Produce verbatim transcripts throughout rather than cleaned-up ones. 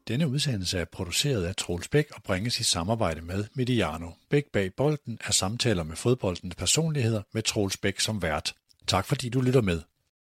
Denne udsendelse er produceret af Troels Bæk og bringes i samarbejde med Mediano. Bæk bag bolden er samtaler med fodboldens personligheder med Troels Bæk som vært. Tak fordi du lytter med.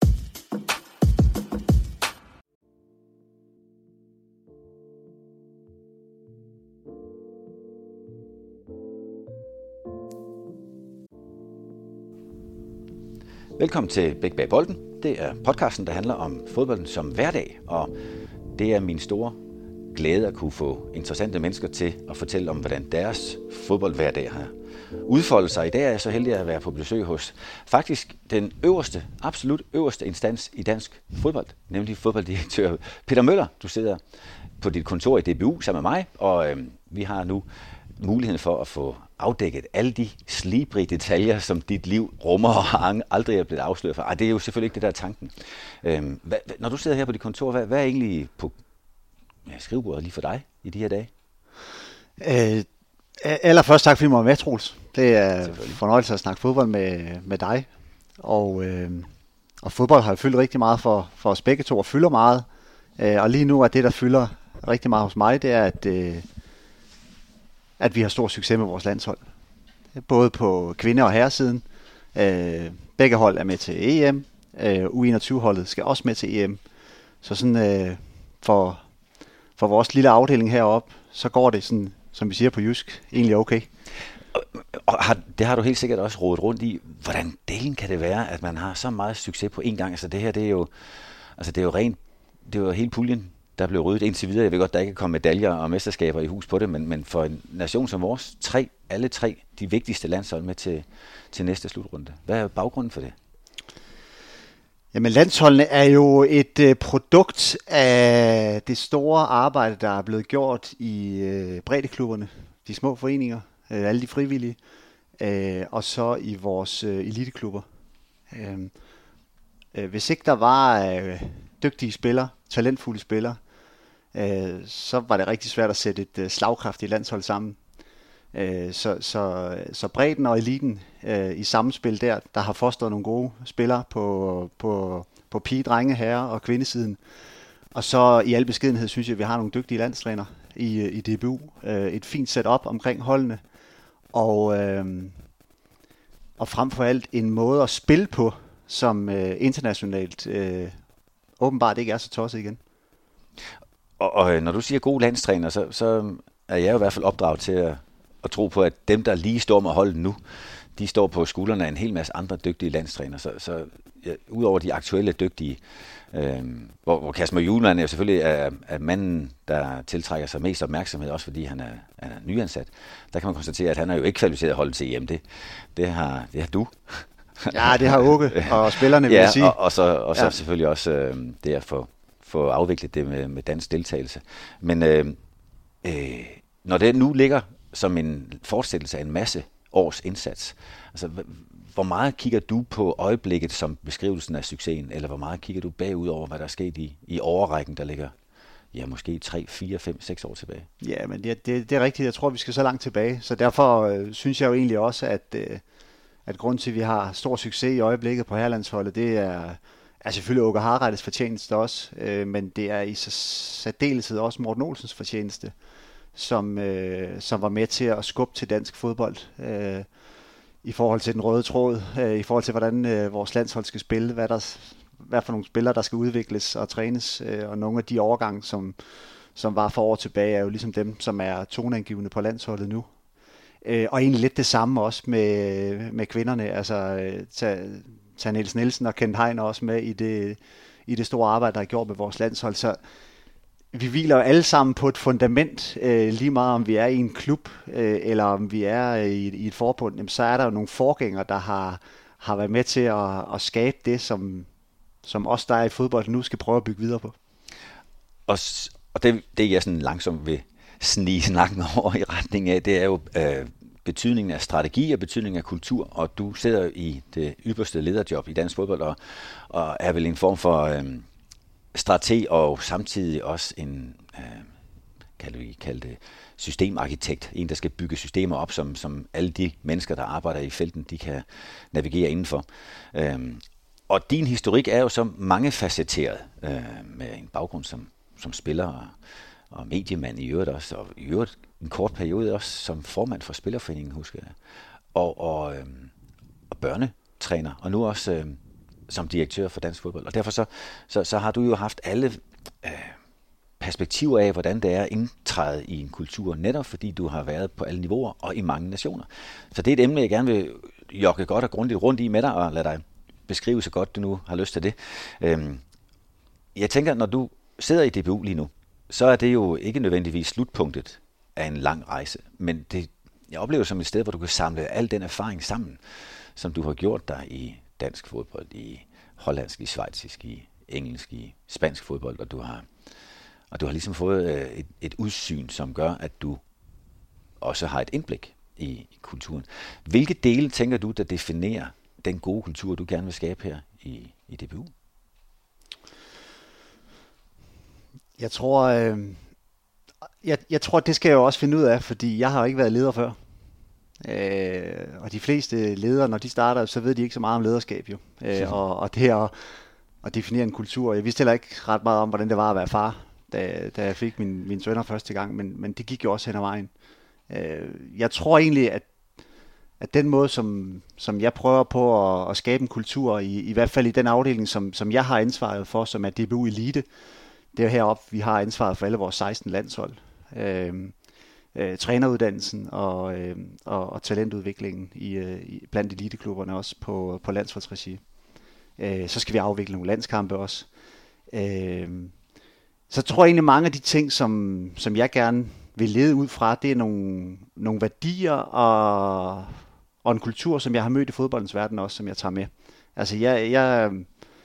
Velkommen til Bæk bag bolden. Det er podcasten, der handler om fodbolden som hverdag, og det er min store glæde at kunne få interessante mennesker til at fortælle om, hvordan deres fodboldhverdag har udfoldet sig. I dag er jeg så heldig at være på besøg hos faktisk den øverste, absolut øverste instans i dansk fodbold, nemlig fodbolddirektør Peter Møller. Du sidder på dit kontor i D B U sammen med mig, og øh, vi har nu muligheden for at få afdækket alle de slibrige detaljer, som dit liv rummer og aldrig er blevet afsløret for. Ej, det er jo selvfølgelig ikke det, der er tanken. Øhm, hvad, når du sidder her på dit kontor, hvad, hvad er egentlig på ja, skrivebordet lige for dig i de her dage? Øh, allerførst tak, fordi du var med, Troels. Det er en fornøjelse at snakke fodbold med, med dig. Og, øh, og fodbold har fyldt rigtig meget for, for os begge to, og fylder meget. Øh, og lige nu er det, der fylder rigtig meget hos mig, det er, at øh, at vi har stor succes med vores landshold. Både på kvinde- og herresiden. Øh, begge hold er med til E M. Øh, U enogtyve-holdet skal også med til E M. Så sådan øh, for, for vores lille afdeling heroppe, så går det sådan, som vi siger på jysk, egentlig okay. Og, og har, det har du helt sikkert også rodet rundt i. Hvordan delen kan det være, at man har så meget succes på en gang? Altså det her, det er jo, altså det er jo rent, det er jo hele puljen, der blev ryddet indtil videre. Jeg ved godt, der ikke er kommet medaljer og mesterskaber i hus på det, men, men for en nation som vores, tre, alle tre, de vigtigste landshold med til, til næste slutrunde. Hvad er baggrunden for det? Jamen, landsholdene er jo et øh, produkt af det store arbejde, der er blevet gjort i øh, breddeklubberne, de små foreninger, øh, alle de frivillige, øh, og så i vores øh, eliteklubber. Øh, øh, hvis ikke der var øh, dygtige spillere, talentfulde spillere, øh, så var det rigtig svært at sætte et øh, slagkraftigt landshold sammen. Øh, så, så, så bredden og eliten øh, i samspil der, der har fostret nogle gode spillere på, på, på pige, drenge, herre og kvindesiden. Og så i al beskedenhed synes jeg, at vi har nogle dygtige landstræner i, i D B U. Øh, et fint setup omkring holdene. Og, øh, og frem for alt en måde at spille på, som øh, internationalt øh, åbenbart ikke er så tosset igen. Og, og når du siger gode landstræner, så, så er jeg jo i hvert fald opdraget til at, at tro på, at dem, der lige står med holdet nu, de står på skuldrene af en hel masse andre dygtige landstræner. Så, så ja, udover de aktuelle dygtige, øh, hvor, hvor Kasper Hjulmand er jo selvfølgelig er, er manden, der tiltrækker sig mest opmærksomhed, også fordi han er, er nyansat, der kan man konstatere, at han er jo ikke kvalificeret holdet til E M. Det, det, har, det har du. Ja, det har Åke og spillerne, vil ja, jeg sige. Og, og så, og så ja. selvfølgelig også øh, det at få, få afviklet det med, med dansk deltagelse. Men øh, øh, når det nu ligger som en fortsættelse af en masse års indsats, altså hvor meget kigger du på øjeblikket som beskrivelsen af succesen, eller hvor meget kigger du bagud over, hvad der er sket i, i overrækken, der ligger ja, måske tre, fire, fem, seks år tilbage? Ja, men det, det, det er rigtigt. Jeg tror, vi skal så langt tilbage. Så derfor øh, synes jeg jo egentlig også, at øh, at grund til, at vi har stor succes i øjeblikket på herrelandsholdet, det er, er selvfølgelig Åke Harreides fortjeneste også, øh, men det er i særdeleshed også Morten Olsens fortjeneste, som, øh, som var med til at skubbe til dansk fodbold øh, i forhold til den røde tråd, øh, i forhold til, hvordan øh, vores landshold skal spille, hvad, der, hvad for nogle spillere, der skal udvikles og trænes, øh, og nogle af de overgange, som, som var for år tilbage, er jo ligesom dem, som er toneangivende på landsholdet nu. Øh, og egentlig lidt det samme også med, med kvinderne. Altså, tag, tag Niels Nielsen og Kent Hein også med i det, i det store arbejde, der er gjort med vores landshold. Så vi hviler jo alle sammen på et fundament, øh, lige meget om vi er i en klub, øh, eller om vi er i, i et forbund, jamen, så er der jo nogle forgængere, der har, har været med til at, at skabe det, som, som os, der er i fodbold, nu skal prøve at bygge videre på. Og, og det, det jeg sådan langsomt vil snige snakken over i retning af, det er jo øh, betydningen af strategi og betydningen af kultur, og du sidder i det ypperste lederjob i dansk fodbold, og, og er vel en form for øh, strateg, og samtidig også en, øh, kan vi kalde det, systemarkitekt, en der skal bygge systemer op, som, som alle de mennesker, der arbejder i felten, de kan navigere indenfor. Øh, og din historik er jo så mangefacetteret, øh, med en baggrund som, som spiller, og og mediemand i øvrigt også, og i øvrigt en kort periode også som formand for Spillerforeningen, husker jeg, og, og, øh, og børnetræner, og nu også øh, som direktør for dansk fodbold. Og derfor så, så, så har du jo haft alle øh, perspektiver af, hvordan det er at indtræde i en kultur, netop fordi du har været på alle niveauer og i mange nationer. Så det er et emne, jeg gerne vil jogge godt og grundigt rundt i med dig, og lade dig beskrive så godt, du nu har lyst til det. Øhm, jeg tænker, når du sidder i D B U lige nu, så er det jo ikke nødvendigvis slutpunktet af en lang rejse, men det, jeg oplever som et sted, hvor du kan samle al den erfaring sammen, som du har gjort dig i dansk fodbold, i hollandsk, i schweizisk, i engelsk, i spansk fodbold, og du har, og du har ligesom fået et, et udsyn, som gør, at du også har et indblik i, i kulturen. Hvilke dele tænker du, der definerer den gode kultur, du gerne vil skabe her i, i D B U? Jeg tror, øh, jeg, jeg tror, det skal jeg jo også finde ud af, fordi jeg har jo ikke været leder før. Øh, og de fleste ledere, når de starter, så ved de ikke så meget om lederskab jo. Øh, og, og det at, at definere en kultur. Jeg vidste heller ikke ret meget om, hvordan det var at være far, da, da jeg fik min, mine sønner første gang, men, men det gik jo også hen ad vejen. Øh, jeg tror egentlig, at at den måde, som, som jeg prøver på at, at skabe en kultur, i, i hvert fald i den afdeling, som, som jeg har ansvaret for, som er D B U Elite, det er heroppe, vi har ansvaret for alle vores seksten landshold. Øh, øh, træneruddannelsen og, øh, og, og talentudviklingen i, øh, i, blandt eliteklubberne også på, på landsholdsregi. Øh, så skal vi afvikle nogle landskampe også. Øh, så tror jeg egentlig, mange af de ting, som, som jeg gerne vil lede ud fra, det er nogle, nogle værdier og, og en kultur, som jeg har mødt i fodboldens verden også, som jeg tager med. Altså jeg, jeg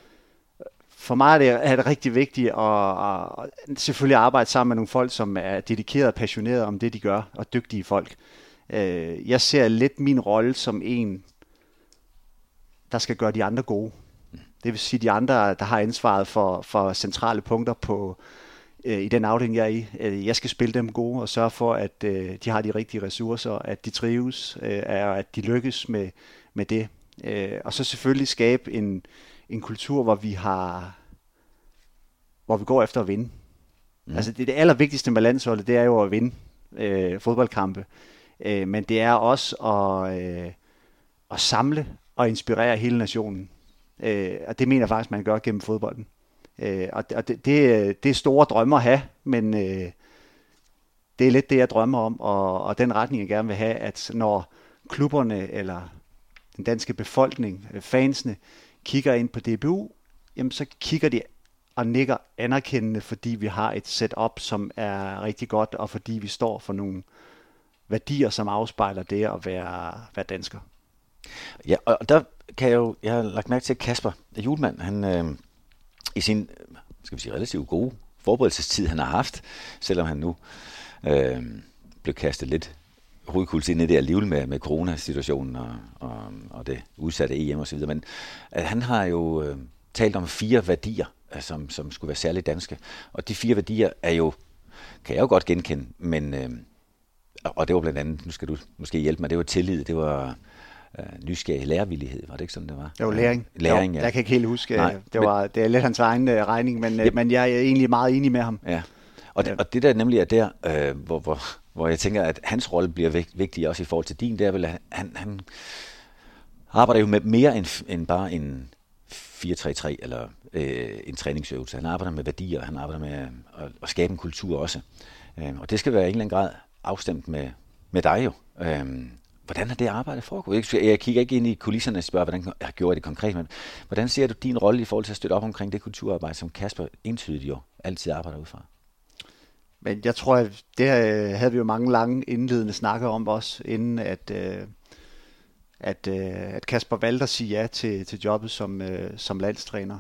for mig er det, er det rigtig vigtigt at, at selvfølgelig arbejde sammen med nogle folk, som er dedikerede og passionerede om det, de gør, og dygtige folk. Jeg ser lidt min rolle som en, der skal gøre de andre gode. Det vil sige de andre, der har ansvaret for, for centrale punkter på i den afdeling, jeg er i. Jeg skal spille dem gode og sørge for, at øh, de har de rigtige ressourcer, at de trives, øh, og at de lykkes med, med det. Øh, og så selvfølgelig skabe en, en kultur, hvor vi har, hvor vi går efter at vinde. Mm. Altså det, det allervigtigste med landsholdet, det er jo at vinde øh, fodboldkampe. Øh, men det er også at, øh, at samle og inspirere hele nationen. Øh, og det mener jeg faktisk, man gør gennem fodbolden. Øh, og det, det, det er store drømmer at have, men øh, det er lidt det, jeg drømmer om, og, og den retning, jeg gerne vil have, at når klubberne eller den danske befolkning, fansene, kigger ind på D B U, jamen så kigger de og nikker anerkendende, fordi vi har et setup, som er rigtig godt, og fordi vi står for nogle værdier, som afspejler det at være, være dansker. Ja, og der kan jeg jo, jeg har lagt mærke til, at Kasper Hjulmand, han øh, i sin, skal vi sige, relativt gode forberedelsestid, han har haft, selvom han nu øh, blev kastet lidt hovedkuls ind i det alligevel med, med coronasituationen og, og, og det udsatte E M og så videre, men øh, han har jo øh, talt om fire værdier, øh, som, som skulle være særligt danske, og de fire værdier er jo, kan jeg jo godt genkende, men, øh, og det var blandt andet, nu skal du måske hjælpe mig, det var tillid, det var øh, nysgerrig lærervillighed, var det ikke sådan, det var? Det var læring. Læring, jo, ja. Jeg kan ikke helt huske, Nej, det, var, men, det er lidt hans egen uh, regning, men, yep. men jeg er egentlig meget enig med ham. Ja. Og, det, og det der nemlig er der, øh, hvor, hvor, hvor jeg tænker, at hans rolle bliver vigtig også i forhold til din, der vil han, han arbejder jo med mere end, end bare en fire tre tre eller øh, en træningsøvelse. Han arbejder med værdier, han arbejder med at, at skabe en kultur også. Øh, og det skal være i en eller anden grad afstemt med, med dig jo. Øh, hvordan er det arbejde foregået? Jeg kigger ikke ind i kulisserne og spørger, hvordan jeg gjorde det konkret, men hvordan ser du din rolle i forhold til at støtte op omkring det kulturarbejde, som Kasper entydigt jo altid arbejder ud fra? Men jeg tror, at det havde vi jo mange lange indledende snakker om også, inden at, at, at Kasper valgte at sige ja til, til jobbet som, som landstræner.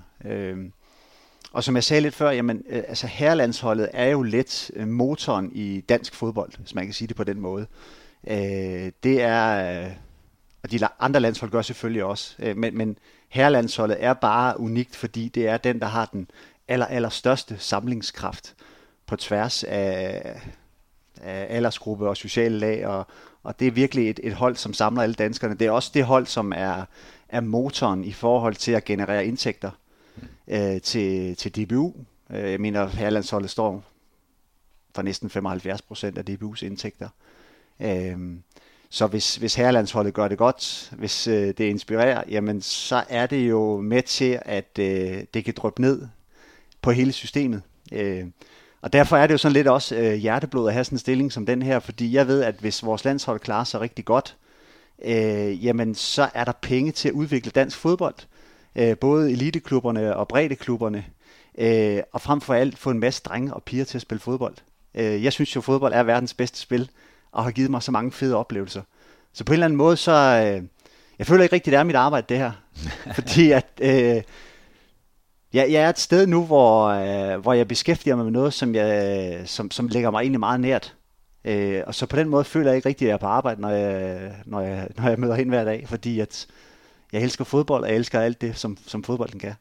Og som jeg sagde lidt før, jamen, altså herrelandsholdet er jo lidt motoren i dansk fodbold, hvis man kan sige det på den måde. Det er, og de andre landshold gør selvfølgelig også, men, men herrelandsholdet er bare unikt, fordi det er den, der har den aller, aller største samlingskraft på tværs af, af aldersgruppe og sociale lag, og, og det er virkelig et, et hold, som samler alle danskerne. Det er også det hold, som er, er motoren i forhold til at generere indtægter mm. øh, til, til D B U. Jeg mener, herrelandsholdet står for næsten femoghalvfjerds procent af D B U's indtægter. Øhm, så hvis, hvis herrelandsholdet gør det godt, hvis øh, det inspirerer, jamen så er det jo med til, at øh, det kan dryppe ned på hele systemet. Øh, og derfor er det jo sådan lidt også øh, hjerteblod at have sådan en stilling som den her, fordi jeg ved, at hvis vores landshold klarer sig rigtig godt, øh, jamen så er der penge til at udvikle dansk fodbold. Øh, både eliteklubberne og breddeklubberne, øh, og frem for alt få en masse drenge og piger til at spille fodbold. Øh, jeg synes jo, fodbold er verdens bedste spil, og har givet mig så mange fede oplevelser. Så på en eller anden måde, så øh, jeg føler ikke rigtigt, det er mit arbejde, det her. Fordi at øh, jeg, jeg er et sted nu, hvor, øh, hvor jeg beskæftiger mig med noget, som, jeg, som, som ligger mig egentlig meget nært. Øh, og så på den måde føler jeg ikke rigtigt, at jeg er på arbejde, når jeg, når jeg, når jeg møder hen hver dag. Fordi at jeg elsker fodbold, og jeg elsker alt det, som, som fodbolden kan.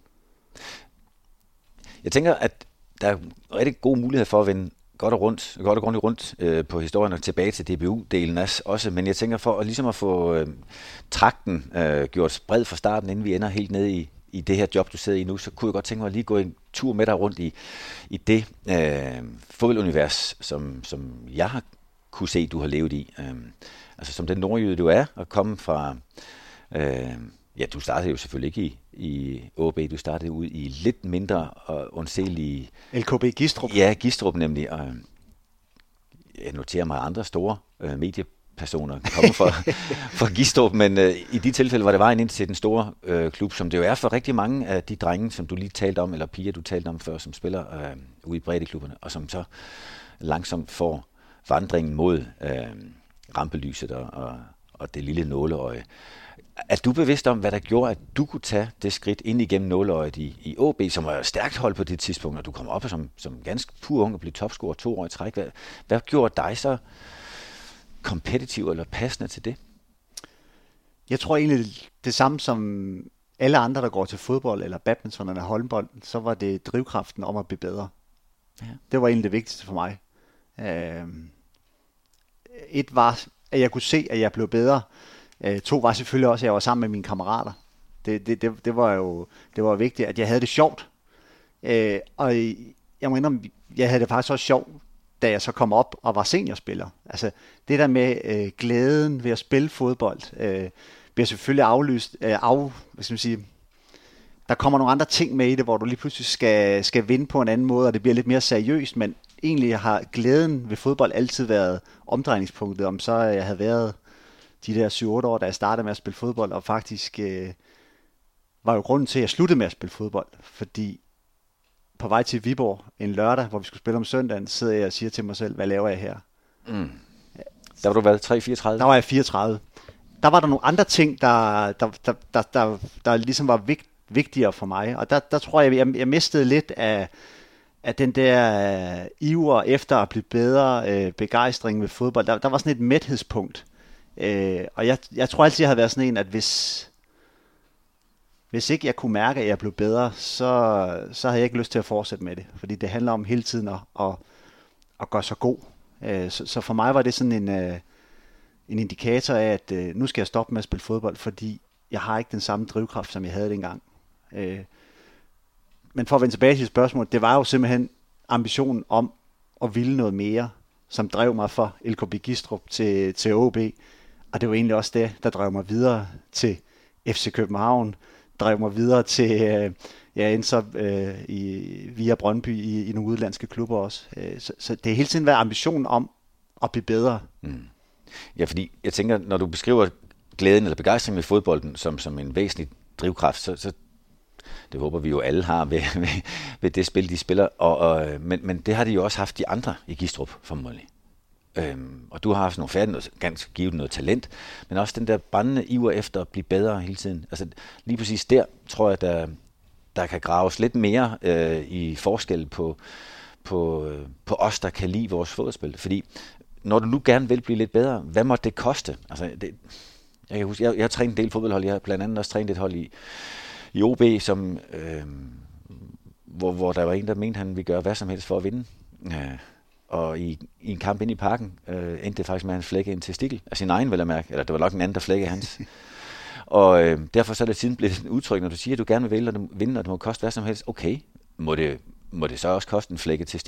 Jeg tænker, at der er rigtig gode muligheder for at vende godt og rundt, godt og grundigt rundt øh, på historien og tilbage til D B U-delen også, men jeg tænker for at, ligesom at få øh, trakten øh, gjort bred fra starten, inden vi ender helt ned i, i det her job, du sidder i nu, så kunne jeg godt tænke mig at lige gå en tur med dig rundt i, i det øh, fodboldunivers, som, som jeg har kunne se, du har levet i. Øh, altså som den nordjyde, du er, og komme fra... Øh, ja, du startede jo selvfølgelig ikke i, i O B, du startede ud i lidt mindre og undselige... L K B Gistrup. Ja, Gistrup nemlig. Og jeg noterer mig, at andre store øh, mediepersoner kommer fra, fra Gistrup, men øh, i de tilfælde var det vejen ind til den store øh, klub, som det jo er for rigtig mange af de drenge, som du lige talte om, eller piger, du talte om før, som spiller øh, ude i breddeklubberne, og som så langsomt får vandringen mod øh, rampelyset og, og, og det lille nåleøje. Er du bevidst om, hvad der gjorde, at du kunne tage det skridt ind igennem nåleøjet i, i O B, som var stærkt hold på det tidspunkt, og du kom op som, som ganske pur ung og blev topscorer to år i træk? Hvad, hvad gjorde dig så kompetitiv eller passende til det? Jeg tror egentlig det samme som alle andre, der går til fodbold eller badminton eller håndbold, så var det drivkraften om at blive bedre. Ja. Det var egentlig det vigtigste for mig. Øh, et var, at jeg kunne se, at jeg blev bedre. Uh, to var selvfølgelig også, at jeg var sammen med mine kammerater. Det, det, det, det var jo det var vigtigt, at jeg havde det sjovt. Uh, og jeg må indrømme, jeg havde det faktisk også sjovt, da jeg så kom op og var seniorspiller. Altså det der med uh, glæden ved at spille fodbold, uh, bliver selvfølgelig aflyst. Uh, af, hvad skal man sige, der kommer nogle andre ting med i det, hvor du lige pludselig skal, skal vinde på en anden måde, og det bliver lidt mere seriøst, men egentlig har glæden ved fodbold altid været omdrejningspunktet, om så jeg havde været de der syv otte år, da jeg startede med at spille fodbold, og faktisk øh, var jo grunden til, at jeg sluttede med at spille fodbold, fordi på vej til Viborg en lørdag, hvor vi skulle spille om søndagen, sidder jeg og siger til mig selv, hvad laver jeg her? Mm. Der var du været tre fireogtredive? Der var jeg fireogtredive. Der var der nogle andre ting, der, der, der, der, der, der ligesom var vigt, vigtigere for mig, og der, der tror jeg, jeg, jeg mistede lidt af, af den der øh, iver efter at blive bedre, øh, begejstring ved fodbold. Der, der var sådan et mæthedspunkt. Øh, og jeg, jeg tror altid, jeg har været sådan en, at hvis, hvis ikke jeg kunne mærke, at jeg blev bedre, så, så havde jeg ikke lyst til at fortsætte med det. Fordi det handler om hele tiden at, at, at gøre sig god. Øh, så, så for mig var det sådan en, øh, en indikator af, at øh, nu skal jeg stoppe med at spille fodbold, fordi jeg har ikke den samme drivkraft, som jeg havde dengang. Øh, men for at vende tilbage til spørgsmålet, det var jo simpelthen ambitionen om at ville noget mere, som drev mig fra L K B Gistrup til, til O B. Og det var egentlig også det, der drev mig videre til F C København, drev mig videre til, øh, jeg endte så øh, i, via Brøndby i, i nogle udlandske klubber også. Øh, så, så det har hele tiden været ambitionen om at blive bedre. Mm. Ja, fordi jeg tænker, når du beskriver glæden eller begejstringen ved fodbolden som, som en væsentlig drivkraft, så, så det håber vi jo alle har ved, ved, ved det spil, de spiller. Og, og, men, men det har de jo også haft de andre i Gistrup, formodentlig. Øhm, og du har haft nogle færdige, noget, ganske givet noget talent, men også den der brændende iver efter at blive bedre hele tiden. Altså lige præcis der, tror jeg, der, der kan graves lidt mere øh, i forskel på, på, på os, der kan lide vores fodboldspil. Fordi når du nu gerne vil blive lidt bedre, hvad må det koste? Altså, det, jeg, kan huske, jeg, jeg har trænet en del fodboldhold, jeg har blandt andet også trænet et hold i, i O B, som, øh, hvor, hvor der var en, der mente, han ville gøre hvad som helst for at vinde. Ja. Og i, i en kamp ind i parken øh, endte det faktisk med, at han flækkede en testikel af sin egen, vel at mærke. Eller det var nok en anden, der flækkede hans. Og øh, derfor så er det siden blevet et udtryk, når du siger, at du gerne vil vinde, og det må koste hvad som helst. Okay, må det, må det så også koste en flækket testikel?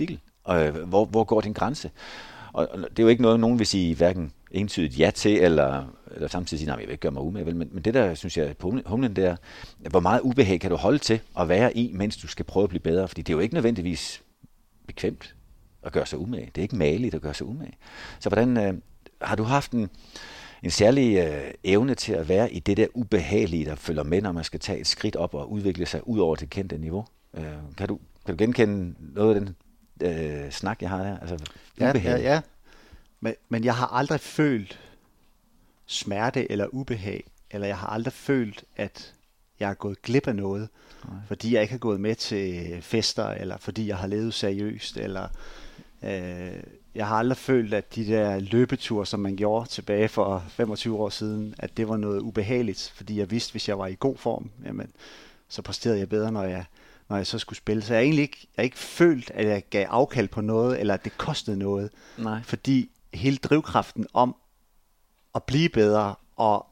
Og hvor, hvor går din grænse? Og, og det er jo ikke noget, nogen vil sige hverken entydigt ja til, eller, eller samtidig sige, nej, jeg vil ikke gøre mig umage. Men, men det der, synes jeg, på humlen, det er, hvor meget ubehag kan du holde til at være i, mens du skal prøve at blive bedre? Fordi det er jo ikke nødvendigvis bekvemt at gøre sig umage. Det er ikke mageligt at gøre sig umage. Så hvordan øh, har du haft en, en særlig øh, evne til at være i det der ubehagelige, der følger med, når man skal tage et skridt op og udvikle sig ud over det kendte niveau? Øh, kan, du, kan du genkende noget af den øh, snak, jeg har her? Altså, ja, ja, ja. Men, men jeg har aldrig følt smerte eller ubehag, eller jeg har aldrig følt, at jeg er gået glip af noget, nej, fordi jeg ikke har gået med til fester, eller fordi jeg har levet seriøst, eller øh, jeg har aldrig følt, at de der løbeture, som man gjorde tilbage for femogtyve år siden, at det var noget ubehageligt, fordi jeg vidste, hvis jeg var i god form, jamen, så præsterede jeg bedre, når jeg, når jeg så skulle spille. Så jeg har egentlig ikke, jeg har ikke følt, at jeg gav afkald på noget, eller at det kostede noget, nej, fordi hele drivkraften om at blive bedre og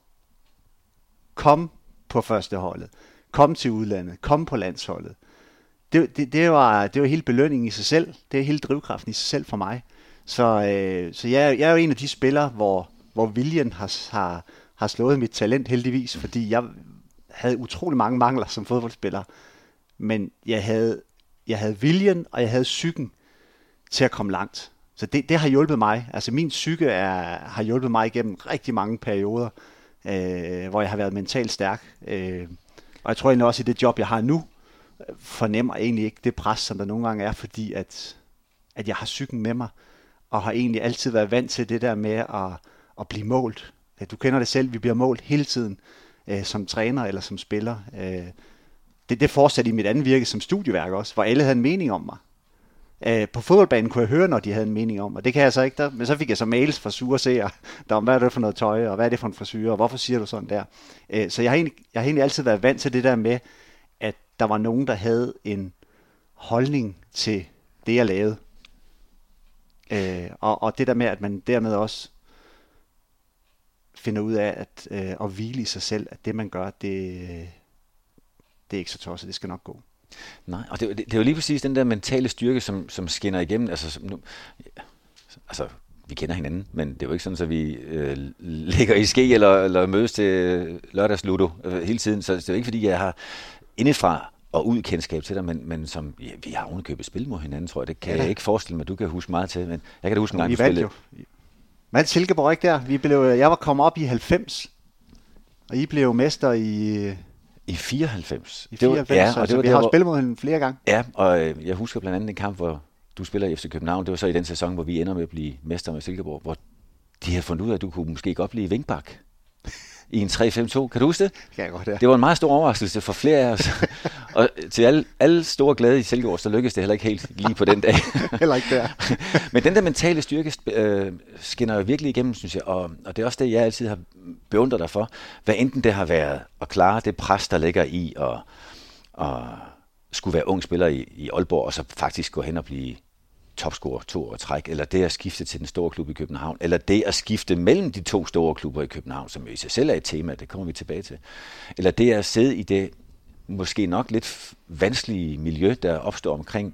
komme på førsteholdet, komme til udlandet, komme på landsholdet, det, det, det, var, det var hele belønningen i sig selv. Det er hele drivkraften i sig selv for mig. Så, øh, så jeg, jeg er jo en af de spillere, hvor, hvor viljen har, har, har slået mit talent heldigvis, fordi jeg havde utrolig mange mangler som fodboldspiller, men jeg havde, jeg havde viljen, og jeg havde psyken til at komme langt. Så det, det har hjulpet mig. Altså min psyke er, har hjulpet mig igennem rigtig mange perioder, øh, hvor jeg har været mentalt stærk. Øh, og jeg tror egentlig også, i det job, jeg har nu, fornemmer jeg egentlig ikke det pres, som der nogle gange er, fordi at, at jeg har psyken med mig, og har egentlig altid været vant til det der med at, at blive målt. Du kender det selv, vi bliver målt hele tiden, øh, som træner eller som spiller. Øh, det, det fortsatte i mit andet virke som studieværk også, hvor alle havde en mening om mig. Uh, på fodboldbanen kunne jeg høre, når de havde en mening om, og det kan jeg så ikke der. Men så fik jeg så mails fra sure seere, der om, hvad er det for noget tøj, og hvad er det for en frisyre, og hvorfor siger du sådan der? Uh, så jeg har, egentlig, jeg har egentlig altid været vant til det der med, at der var nogen, der havde en holdning til det, jeg lavede. Uh, og, og det der med, at man dermed også finder ud af at, uh, at hvile i sig selv, at det man gør, det, det er ikke så tosset, det skal nok gå. Nej, og det, det, det er jo lige præcis den der mentale styrke, som, som skinner igennem. Altså, som nu, ja, altså, vi kender hinanden, men det er jo ikke sådan, at vi øh, ligger i ske eller, eller mødes til lørdagsludo øh, hele tiden. Så det er jo ikke, fordi jeg har indefra og ud kendskab til dig, men, men som, ja, vi har ovenikøbet spil mod hinanden, tror jeg. Det kan ja, jeg ikke forestille mig, du kan huske meget til, men jeg kan da huske en gang, du spillede. Mads Silkeborg, ikke der? Vi blev, jeg var kommet op i halvfems, og I blev mester i... I fireoghalvfems. I fireoghalvfems, det var, ja, og det var, vi har spillet mod hende flere gange. Ja, og øh, jeg husker blandt andet en kamp, hvor du spiller i F C København. Det var så i den sæson, hvor vi ender med at blive mester med Silkeborg, hvor de havde fundet ud af, at du kunne måske godt blive vingbak i en tre fem to. Kan du huske det? Kan jeg godt, ja. Det var en meget stor overraskelse for flere af os. Og til alle, alle store glæde i Silkeborg, så lykkedes det heller ikke helt lige på den dag. Heller ikke der. Men den der mentale styrke øh, skinner jo virkelig igennem, synes jeg. Og, og det er også det, jeg altid har beundret dig for. Hvad enten det har været at klare det pres, der ligger i at, at skulle være ung spiller i, i Aalborg, og så faktisk gå hen og blive topscorer to år træk, eller det at skifte til den store klub i København, eller det at skifte mellem de to store klubber i København, som jo i sig selv er et tema, det kommer vi tilbage til. Eller det at sidde i det måske nok lidt vanskelige miljø, der opstår omkring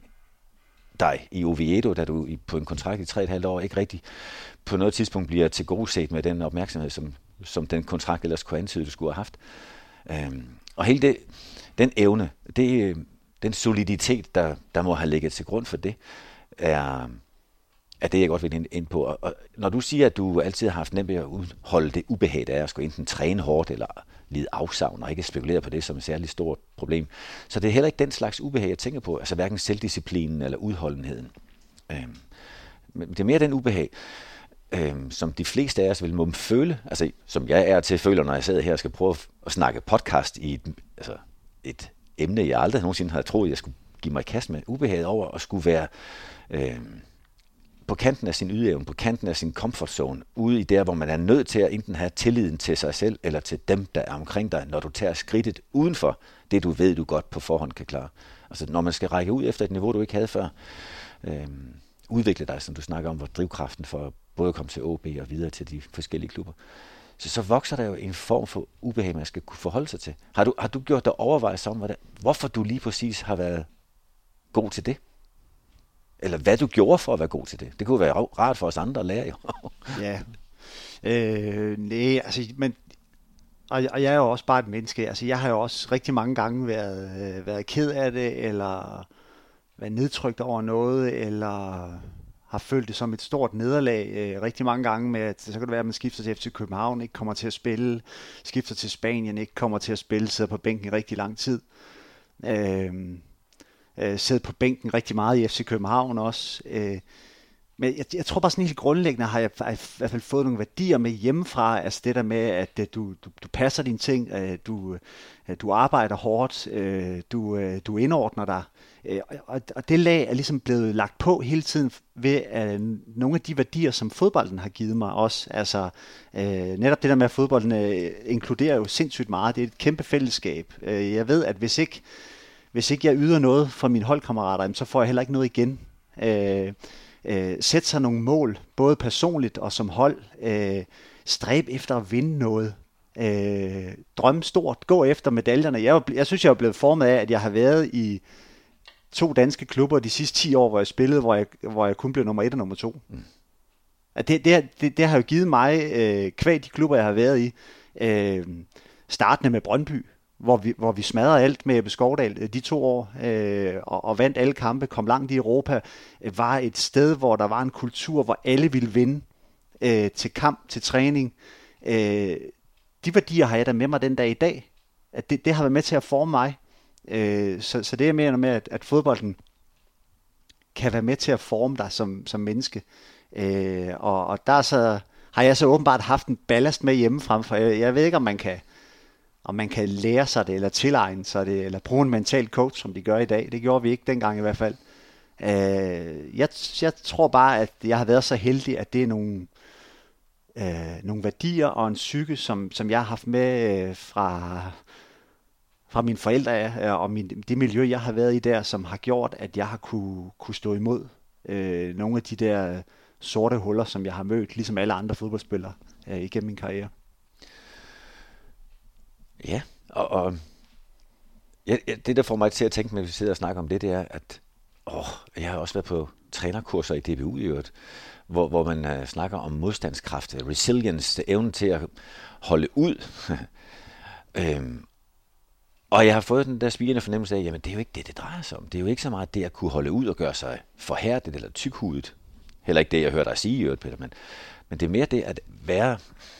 dig i Oviedo, da du på en kontrakt i tre og et halvt år ikke rigtig på noget tidspunkt bliver tilgodeset med den opmærksomhed, som, som den kontrakt ellers kunne antyde, du skulle have haft. Øhm, og hele det, den evne, det, den soliditet, der, der må have ligget til grund for det, er, er det, jeg godt vil ind på. Og, og når du siger, at du altid har haft nemt ved at udholde det ubehag, der er at skulle enten træne hårdt eller lide afsavn, og ikke spekulere på det som et særligt stort problem, så det er heller ikke den slags ubehag, jeg tænker på, altså hverken selvdisciplinen eller udholdenheden. Øhm, men det er mere den ubehag, øhm, som de fleste af os vil må føle, altså som jeg er til føler, når jeg sidder her og skal prøve at snakke podcast i et, altså et emne, jeg aldrig nogensinde havde troet, jeg skulle give mig i kast med, ubehaget over at skulle være øh, på kanten af sin ydeevne, på kanten af sin comfort zone, ude i der, hvor man er nødt til at enten have tilliden til sig selv, eller til dem, der er omkring dig, når du tager skridtet uden for det, du ved, du godt på forhånd kan klare. Altså når man skal række ud efter et niveau, du ikke havde før, øh, udvikle dig, som du snakker om, hvor drivkraften for både at komme til O B og videre til de forskellige klubber, så, så vokser der jo en form for ubehag, man skal kunne forholde sig til. Har du, har du gjort dig overvejelser om, hvordan, hvorfor du lige præcis har været god til det? eller hvad du gjorde for at være god til det. Det kunne være rart for os andre at lære, jo. Ja. Øh, nej, altså, men, og, og jeg er jo også bare et menneske. Altså, jeg har jo også rigtig mange gange været, øh, været ked af det, eller været nedtrykt over noget, eller har følt det som et stort nederlag øh, rigtig mange gange med, at så kan det være, at man skifter til F C København, ikke kommer til at spille, skifter til Spanien, ikke kommer til at spille, sidder på bænken i rigtig lang tid. Øh, øh, sidder på bænken rigtig meget i F C København også. Øh, men jeg, jeg tror bare sådan helt grundlæggende har jeg i hvert fald fået nogle værdier med hjemmefra, altså det der med, at du, du, du passer dine ting, du, du arbejder hårdt, du, du indordner dig, og, og det lag er ligesom blevet lagt på hele tiden ved at nogle af de værdier, som fodbolden har givet mig også. Altså netop det der med, at fodbolden inkluderer jo sindssygt meget, det er et kæmpe fællesskab. Jeg ved, at hvis ikke, hvis ikke jeg yder noget for mine holdkammerater, så får jeg heller ikke noget igen. Øh, sætte sig nogle mål, både personligt og som hold, øh, stræb efter at vinde noget, øh, drømme stort, gå efter medaljerne. Jeg, jeg synes, jeg er blevet formet af, at jeg har været i to danske klubber de sidste ti år, hvor jeg spillede, hvor jeg, hvor jeg kun blev nummer et og nummer to. Mm. At det, det, det, det har jo givet mig, øh, kvad de klubber, jeg har været i, øh, startende med Brøndby, hvor vi, hvor vi smadrede alt med Ebbe Skovdal de to år, øh, og, og vandt alle kampe, kom langt i Europa, øh, var et sted, hvor der var en kultur, hvor alle ville vinde øh, til kamp, til træning. Øh, de værdier har jeg da med mig den dag i dag. At det, det har været med til at forme mig. Øh, så, så det er mere med, at, at fodbolden kan være med til at forme dig som, som menneske. Øh, og, og der så, har jeg så åbenbart haft en ballast med hjemmefra, for jeg, jeg ved ikke, om man kan om man kan lære sig det, eller tilegne sig det, eller bruge en mental coach, som de gør i dag. Det gjorde vi ikke dengang i hvert fald. Øh, jeg, jeg tror bare, at jeg har været så heldig, at det er nogle, øh, nogle værdier og en psyke, som, som jeg har haft med øh, fra, fra mine forældre øh, og min, det miljø, jeg har været i der, som har gjort, at jeg har kunne, kunne stå imod øh, nogle af de der sorte huller, som jeg har mødt, ligesom alle andre fodboldspillere øh, igennem min karriere. Ja, og, og ja, det der får mig til at tænke, når vi sidder og snakker om det, det er, at åh, jeg har også været på trænerkurser i D B U i øvrigt, hvor, hvor man uh, snakker om modstandskraft, resilience, evnen til at holde ud. øhm, og jeg har fået den der spirende fornemmelse af, jamen det er jo ikke det, det drejer sig om. Det er jo ikke så meget det at kunne holde ud og gøre sig forhærdet eller tykhudet. Heller ikke det, jeg hører dig sige i øvrigt, Peter, men, men det er mere det at være...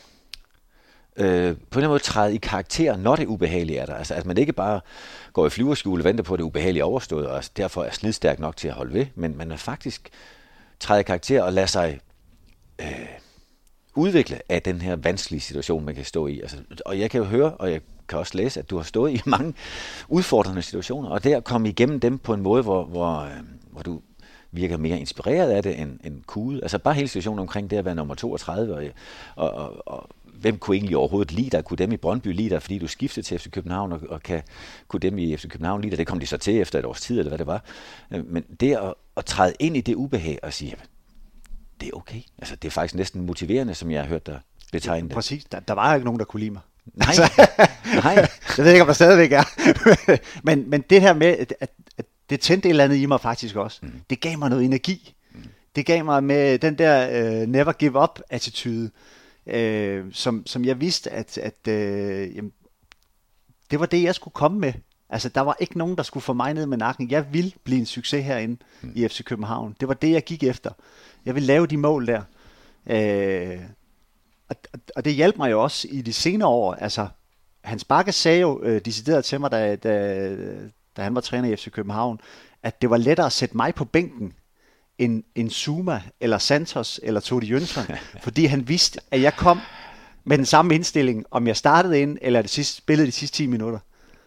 Øh, på en måde træde i karakter, når det ubehagelige er der. Altså, at man ikke bare går i flyverskole og venter på, at det ubehagelige overstået, og derfor er slidstærk nok til at holde ved, men man er faktisk træde i karakter og lade sig øh, udvikle af den her vanskelige situation, man kan stå i. Altså, og jeg kan jo høre, og jeg kan også læse, at du har stået i mange udfordrende situationer, og der komme igennem dem på en måde, hvor, hvor, øh, hvor du virker mere inspireret af det end, end kude. Altså bare hele situationen omkring det at være nummer toogtredive, og, og, og hvem kunne egentlig overhovedet lide dig? Kunne dem i Brøndby lide dig, fordi du skiftede til F C København, og, og kan, kunne dem i F C København lide dig? Det kom de så til efter et års tid, eller hvad det var. Men det at, at træde ind i det ubehag og sige, det er okay. Altså, det er faktisk næsten motiverende, som jeg har hørt dig betegne det. Præcis. Der, der var ikke nogen, der kunne lide mig. Nej. Nej. Jeg ved ikke, om der stadigvæk er. men, men det her med, at, at, at det tændte et eller andet i mig faktisk også. Mm. Det gav mig noget energi. Mm. Det gav mig med den der uh, never give up attitude, uh, som, som jeg vidste, at, at uh, jamen, det var det, jeg skulle komme med. Altså, der var ikke nogen, der skulle få mig ned med nakken. Jeg ville blive en succes herinde mm. i F C København. Det var det, jeg gik efter. Jeg ville lave de mål der. Uh, og, og det hjalp mig jo også i de senere år. Altså, Hans Bakke sagde jo uh, decideret til mig, da, da, da han var træner i F C København, at det var lettere at sætte mig på bænken end, end Zuma, eller Santos, eller Todi Jønsson, fordi han vidste, at jeg kom med den samme indstilling, om jeg startede ind, eller det sidste, spillede de sidste ti minutter.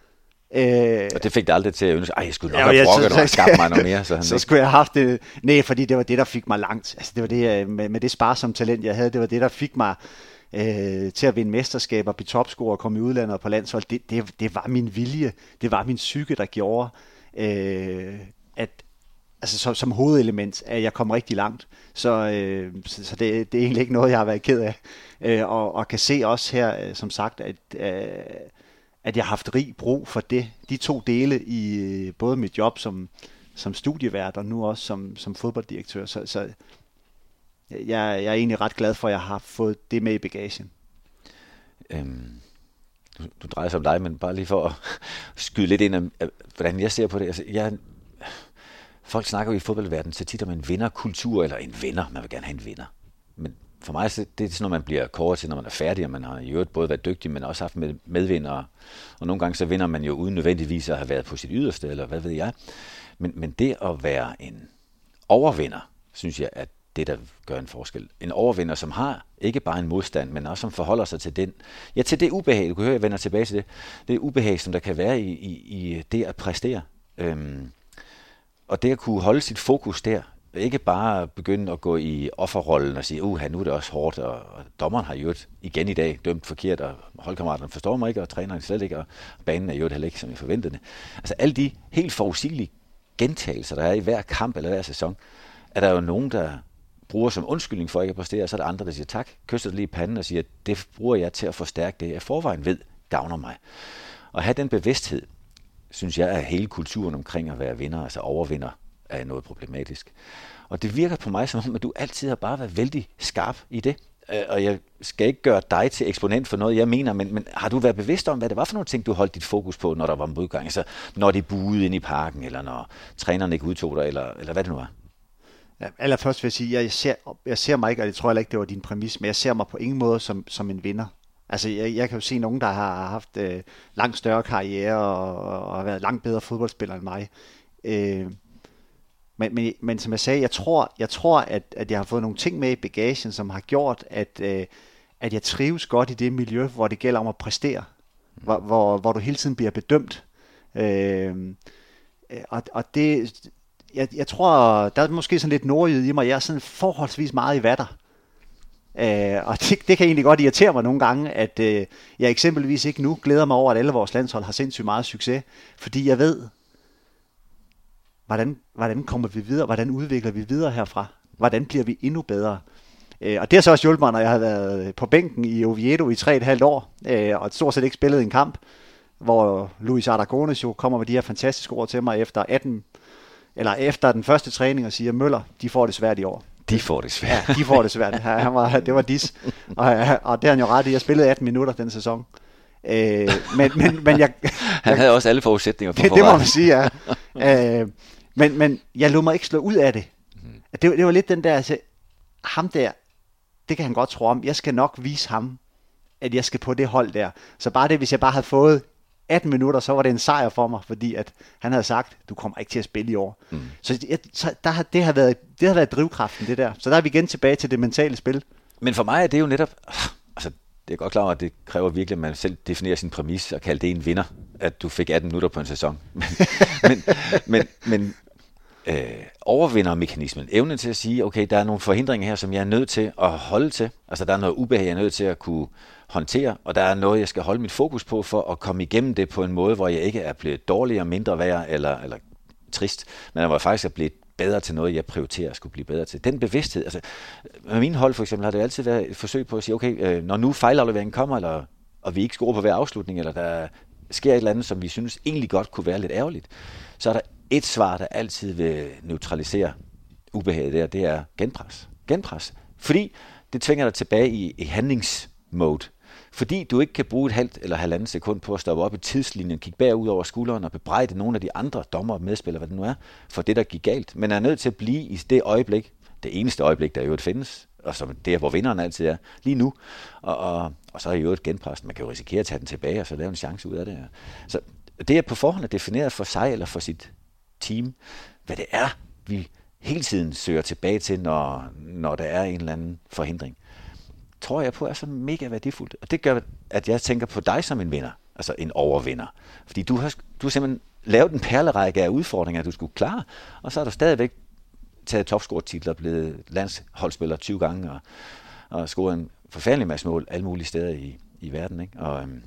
Øh, og det fik dig aldrig til at ønske, ej, jeg skulle nok ja, have brokket og skabt mig noget mere. Så, han så skulle jeg have haft det. Nej, fordi det var det, der fik mig langt. Altså, det var det, med, med det sparsomme talent, jeg havde, det var det, der fik mig øh, til at vinde mesterskaber, blive topscorer og komme i udlandet og på landshold. Det, det, det var min vilje, det var min psyke, der gjorde, øh, at altså som, som hovedelement, at jeg kom rigtig langt. Så, øh, så, så det, det er egentlig ikke noget, jeg har været ked af. Øh, og, og kan se også her, øh, som sagt, at øh, at jeg har haft rig brug for det, de to dele i både mit job som, som studievært, og nu også som, som fodbolddirektør. Så, så jeg, jeg er egentlig ret glad for, at jeg har fået det med i bagagen. Øhm, du, du drejer sig om dig, men bare lige for at skyde lidt ind af, af hvordan jeg ser på det. Altså, jeg, folk snakker jo i fodboldverdenen så tit om en vinderkultur, eller en vinder. Man vil gerne have en vinder. Men for mig så det er sådan, når man bliver kåret til, når man er færdig, og man har i øvrigt både været dygtig, men også haft med, medvindere. Og nogle gange så vinder man jo uden nødvendigvis at have været på sit yderste, eller hvad ved jeg. Men, men det at være en overvinder, synes jeg, at det, der gør en forskel. En overvinder, som har ikke bare en modstand, men også som forholder sig til den, ja, til det ubehag, du kan høre, jeg vender tilbage til det, det ubehag, som der kan være i, i, i det at præstere. Øhm, og det at kunne holde sit fokus der, ikke bare begynde at gå i offerrollen og sige, uha, nu er det også hårdt, og, og dommeren har jo igen i dag dømt forkert, og holdkammeraterne forstår mig ikke, og træneren slet ikke, og banen er jo heller ikke, som jeg forventede det. Altså alle de helt forudsigelige gentagelser, der er i hver kamp eller hver sæson, er der jo nogen, der bruger som undskyldning for ikke at præstere, og så er der andre, der siger tak, kysser det lige i panden og siger, det bruger jeg til at forstærke det, jeg forvejen ved, gavner mig. Og have den bevidsthed, synes jeg, er hele kulturen omkring at være vinder, altså overvinder, er noget problematisk. Og det virker på mig som om, at du altid har bare været vældig skarp i det. Og jeg skal ikke gøre dig til eksponent for noget, jeg mener, men, men har du været bevidst om, hvad det var for nogle ting, du holdt dit fokus på, når der var modgang? Altså når de buede ind i parken, eller når træneren ikke udtog dig, eller, eller hvad det nu var? Ja, allerførst vil jeg sige, at jeg ser, jeg ser mig ikke, og jeg tror heller ikke, det var din præmis, men jeg ser mig på ingen måde som, som en vinder. Altså, jeg, jeg kan jo se nogen, der har haft øh, langt større karriere og, og har været langt bedre fodboldspillere end mig. Øh, men, men, men som jeg sagde, jeg tror, jeg tror at, at jeg har fået nogle ting med i bagagen, som har gjort, at, øh, at jeg trives godt i det miljø, hvor det gælder om at præstere. Mm. Hvor, hvor, hvor du hele tiden bliver bedømt. Øh, og, og det... Jeg, jeg tror, der er måske sådan lidt nordjyd i mig. Jeg er sådan forholdsvis meget i vatter. Øh, og det, det kan egentlig godt irritere mig nogle gange, at øh, jeg eksempelvis ikke nu glæder mig over, at alle vores landshold har sindssygt meget succes. Fordi jeg ved, hvordan, hvordan kommer vi videre, hvordan udvikler vi videre herfra? Hvordan bliver vi endnu bedre? Øh, og det har så også hjulpet mig, når jeg har været på bænken i Oviedo i tre og et halvt år, øh, og stort set ikke spillet en kamp, hvor Luis Aragones jo kommer med de her fantastiske ord til mig efter atten eller efter den første træning og siger, Møller, de får det svært i år. De får det svært. Ja, de får det svært. Han var, det var dis. Og, og det har han jo ret i. Jeg spillede atten minutter den sæson. Øh, men, men, men jeg, han havde også alle forudsætninger for det, det må man sige, ja. Øh, men, men jeg lod mig ikke slå ud af det. Det, det var lidt den der, altså, ham der, det kan han godt tro om. Jeg skal nok vise ham, at jeg skal på det hold der. Så bare det, hvis jeg bare havde fået atten minutter, så var det en sejr for mig, fordi at han havde sagt, du kommer ikke til at spille i år. Mm. Så, jeg, så der har, det, har været, det har været drivkraften, det der. Så der er vi igen tilbage til det mentale spil. Men for mig er det jo netop, altså det er godt klar over, at det kræver virkelig, at man selv definerer sin præmis og kalder det en vinder, at du fik atten minutter på en sæson. Men, men, men, men øh, overvindermekanismen, evnen til at sige, okay, der er nogle forhindringer her, som jeg er nødt til at holde til. Altså der er noget ubehag, jeg er nødt til at kunne håndtere, og der er noget, jeg skal holde mit fokus på, for at komme igennem det på en måde, hvor jeg ikke er blevet dårligere, mindre værd eller, eller trist, men hvor jeg faktisk er blevet bedre til noget, jeg prioriterer at skulle blive bedre til. Den bevidsthed, altså med mine hold for eksempel, har det altid været et forsøg på at sige, okay, øh, når nu fejlafleveringen kommer, eller, og vi ikke scorer på hver afslutning, eller der sker et eller andet, som vi synes egentlig godt kunne være lidt ærgerligt, så er der et svar, der altid vil neutralisere ubehaget der, det er genpres. Genpres. Fordi det tvinger dig tilbage i, i handlingsmode. Fordi du ikke kan bruge et halvt eller halvandet sekund på at stoppe op i tidslinjen, kigge bagud over skulderen og bebrejde nogle af de andre dommer og medspillere, hvad det nu er, for det, der gik galt. Men er nødt til at blive i det øjeblik, det eneste øjeblik, der jo findes, og som det er, hvor vinderen altid er, lige nu. Og, og, og så er jo et genpres. Man kan jo risikere at tage den tilbage, og så lave en chance ud af det. Så det er på forhånd at definere for sig eller for sit team, hvad det er, vi hele tiden søger tilbage til, når, når der er en eller anden forhindring, tror jeg på er så mega værdifuldt. Og det gør, at jeg tænker på dig som en vinder, altså en overvinder. Fordi du har, du har simpelthen lavet en perlerække af udfordringer, du skulle klare, og så har du stadigvæk taget topscore-titler, blevet landsholdsspiller tyve gange, og, og scoret en forfærdelig masse mål alle mulige steder i, i verden. Ikke? Og, øhm,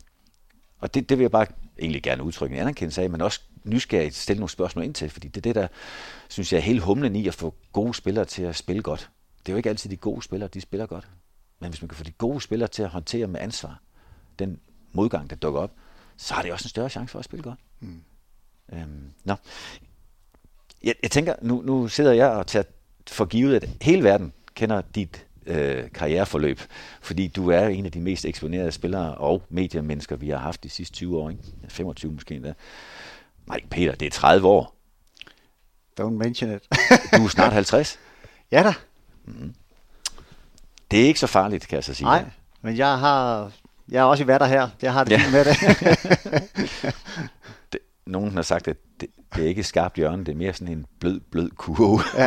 og det, det vil jeg bare egentlig gerne udtrykke en anerkendelse af, men også nysgerrigt stille nogle spørgsmål ind til, fordi det er det, der synes jeg er helt humlen i at få gode spillere til at spille godt. Det er jo ikke altid de gode spillere, de spiller godt. Men hvis man kan få de gode spillere til at håndtere med ansvar, den modgang, der dukker op, så har det også en større chance for at spille godt. Mm. Øhm, nå. Jeg, jeg tænker, nu, nu sidder jeg og tager for givet, at hele verden kender dit øh, karriereforløb, fordi du er en af de mest eksponerede spillere og mediemennesker, vi har haft de sidste tyve år, ikke? femogtyve måske endda. Nej, Peter, det er tredive år. Don't mention it. Du er snart halvtreds. Ja da. Mm. Det er ikke så farligt, kan jeg så sige. Nej, men jeg har, jeg er også i vatter her. Jeg har det fint med det. det. Nogen har sagt, at det, det er ikke et skarpt hjørne, det er mere sådan en blød, blød kurve. Ja.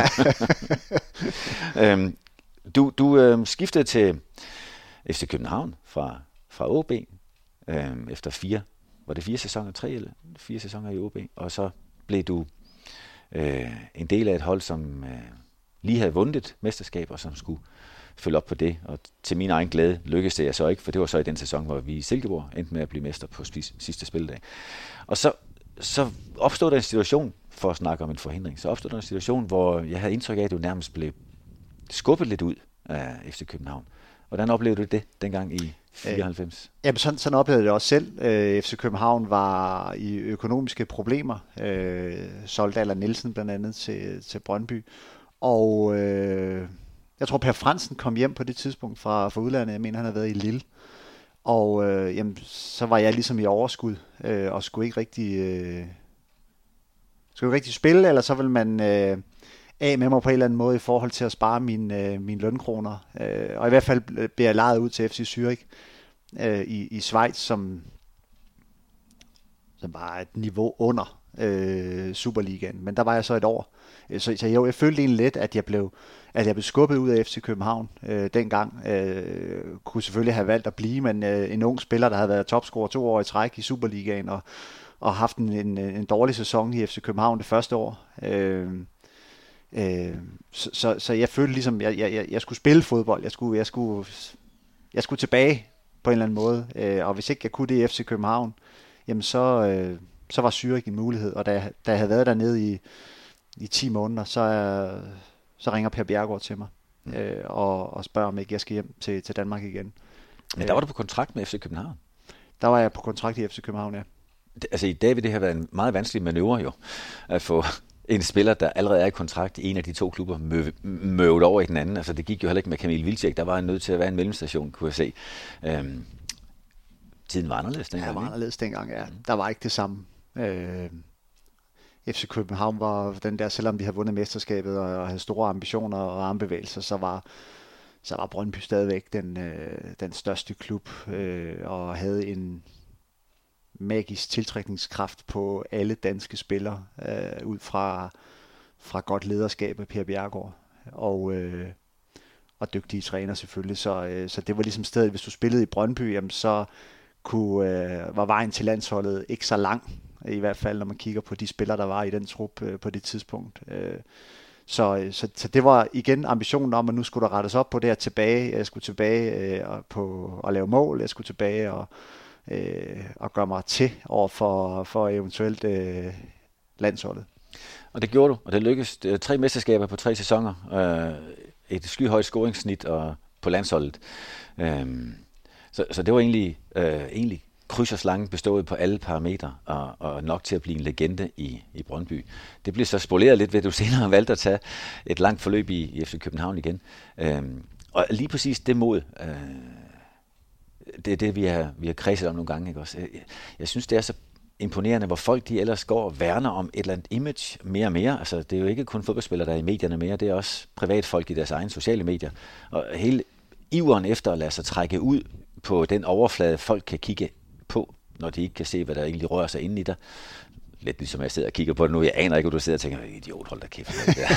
øhm, du du øhm, skiftede til F C København fra, fra O B øhm, efter fire, var det fire sæsoner, tre eller fire sæsoner i O B, og så blev du øh, en del af et hold, som øh, lige havde vundet et mesterskab, og som skulle følge op på det, og til min egen glæde lykkedes det jeg så ikke, for det var så i den sæson, hvor vi i Silkeborg endte med at blive mester på sidste spilledag. Og så, så opstod der en situation, for at snakke om en forhindring, så opstod der en situation, hvor jeg havde indtryk af, at du nærmest blev skubbet lidt ud af F C København. Hvordan oplevede du det dengang i fireoghalvfems? Øh, jamen sådan, sådan oplevede jeg det også selv. Øh, F C København var i økonomiske problemer. Øh, solgte Allan Nielsen blandt andet til, til Brøndby. Og øh, jeg tror, Per Fransen kom hjem på det tidspunkt fra, fra udlandet. Jeg mener, han havde været i Lille. Og øh, jamen, så var jeg ligesom i overskud, øh, og skulle ikke rigtig, øh, skulle ikke rigtig spille, eller så ville man øh, af med mig på en eller anden måde i forhold til at spare mine, øh, mine lønkroner. Øh, og i hvert fald blev jeg lejet ud til F C Zürich øh, i, i Schweiz, som, som var et niveau under øh, Superligaen. Men der var jeg så et år. Så, så jeg, jeg følte egentlig lidt, at jeg blev, at jeg blev skubbet ud af F C København øh, dengang. Øh, kunne selvfølgelig have valgt at blive, men øh, en ung spiller, der havde været topscorer to år i træk i Superligaen, og, og haft en, en, en dårlig sæson i F C København det første år. Øh, øh, så, så, så jeg følte ligesom, jeg, jeg, jeg skulle spille fodbold. Jeg skulle, jeg, skulle, jeg skulle tilbage på en eller anden måde. Øh, og hvis ikke jeg kunne det i F C København, jamen så, øh, så var Zürich en mulighed. Og da jeg, da jeg havde været dernede i i ti måneder, så, øh, så ringer Per Bjerregaard til mig mm. øh, og, og spørger, om ikke jeg skal hjem til, til Danmark igen. Men der var du på kontrakt med F C København? Der var jeg på kontrakt i F C København, ja. Det, altså i dag vil det have været en meget vanskelig manøvre jo, at få en spiller, der allerede er i kontrakt i en af de to klubber, mø- møvet over i den anden. Altså det gik jo heller ikke med Kamil Vilcek, der var nødt til at være en mellemstation, kunne jeg se. Øhm, tiden var anderledes dengang. Ja, var anderledes dengang, ja. Der var ikke det samme. Øh, F C København var den der, selvom de havde vundet mesterskabet og havde store ambitioner og armbevægelser, så var, så var Brøndby stadigvæk den, øh, den største klub øh, og havde en magisk tiltrækningskraft på alle danske spillere øh, ud fra, fra godt lederskab af Per Bjerregaard og, øh, og dygtige træner selvfølgelig. Så, øh, så det var ligesom stedet, hvis du spillede i Brøndby, jamen, så kunne, øh, var vejen til landsholdet ikke så lang. I hvert fald, når man kigger på de spillere, der var i den trup øh, på det tidspunkt. Øh, så, så, så det var igen ambitionen om, at nu skulle der rettes op på det her tilbage. Jeg skulle tilbage øh, på at lave mål. Jeg skulle tilbage og, øh, og gøre mig til over for, for eventuelt øh, landsholdet. Og det gjorde du, og det lykkedes. Tre mesterskaber på tre sæsoner. Øh, et skyhøjt scoringssnit og på landsholdet. Øh, så, så det var egentlig, øh, egentlig kryds og slange bestået på alle parametre, og, og nok til at blive en legende i, i Brøndby. Det blev så spoleret lidt ved, at du senere valgte at tage et langt forløb i, i F C København igen. Øhm, og lige præcis det mod, øh, det er det, vi har, vi har kredset om nogle gange. Ikke også? Jeg, jeg synes, det er så imponerende, hvor folk de ellers går og værner om et eller andet image mere og mere. Altså, det er jo ikke kun fodboldspillere, der er i medierne mere, det er også privatfolk i deres egne sociale medier. Og hele iveren efter at lade sig trække ud på den overflade, folk kan kigge på, når de ikke kan se, hvad der egentlig rører sig inde i dig. Lidt ligesom jeg sidder og kigger på det nu. Jeg aner ikke, hvor du sidder og tænker, idiot, hold da kæft.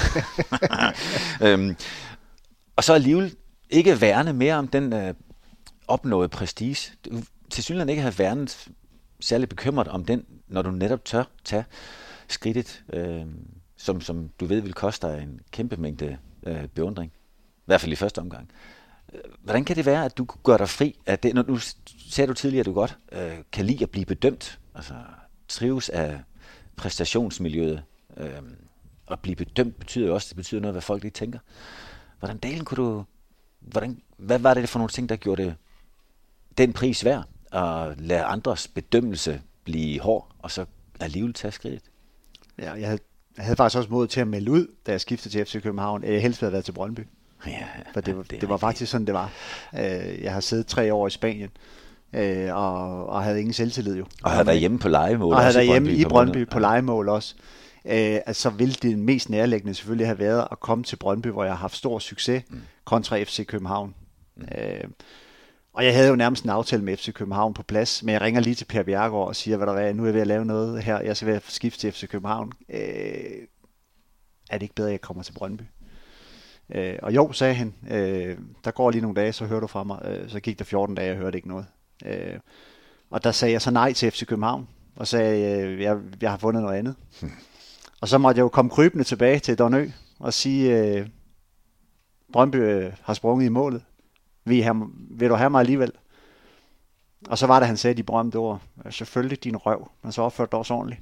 øhm, og så alligevel ikke værne mere om den øh, opnåede prestige. Du til synligheden ikke have værnet særlig bekymret om den, når du netop tør tage skridtet, øh, som, som du ved vil koste dig en kæmpe mængde øh, beundring. I hvert fald i første omgang. Hvordan kan det være, at du gør dig fri af det? Når du sagde du tidligere, at du godt øh, kan lide at blive bedømt, altså trives af præstationsmiljøet. Øh, at blive bedømt betyder jo også, det betyder noget, hvad folk lige tænker. Hvordan delen kunne du, hvordan, hvad var det for nogle ting, der gjorde det den pris værd? At lade andres bedømmelse blive hård, og så alligevel tage skridtet? Ja, jeg havde, havde faktisk også mod til at melde ud, da jeg skiftede til F C København. Jeg helst havde været til Brøndby. Ja, for det, det, det var faktisk sådan, det var. Jeg har siddet tre år i Spanien, og, og havde ingen selvtillid jo. Og havde været hjemme på lejemål. Og havde været hjemme i Brøndby på lejemål også. Øh, altså ville det mest nærliggende selvfølgelig have været at komme til Brøndby, hvor jeg har haft stor succes, mm. kontra F C København. Mm. Øh, og jeg havde jo nærmest en aftale med F C København på plads, men jeg ringer lige til Per Bjerregaard og siger, hvad der er, nu er jeg ved at lave noget her, jeg skal ved at skifte til F C København. Øh, er det ikke bedre, at jeg kommer til Brøndby? Øh, og jo, sagde han, øh, der går lige nogle dage, så hører du fra mig. Øh, så gik der fjorten dage, og jeg hørte ikke noget. Øh, og der sagde jeg så nej til F C København, og sagde, øh, jeg, jeg har fundet noget andet. Hmm. Og så måtte jeg jo komme krybende tilbage til Donø og sige, øh, Brøndby øh, har sprunget i målet. Vil, have, vil du have mig alligevel? Og så var det, han sagde de berømte ord, selvfølgelig din røv, men så opførte du også ordentligt.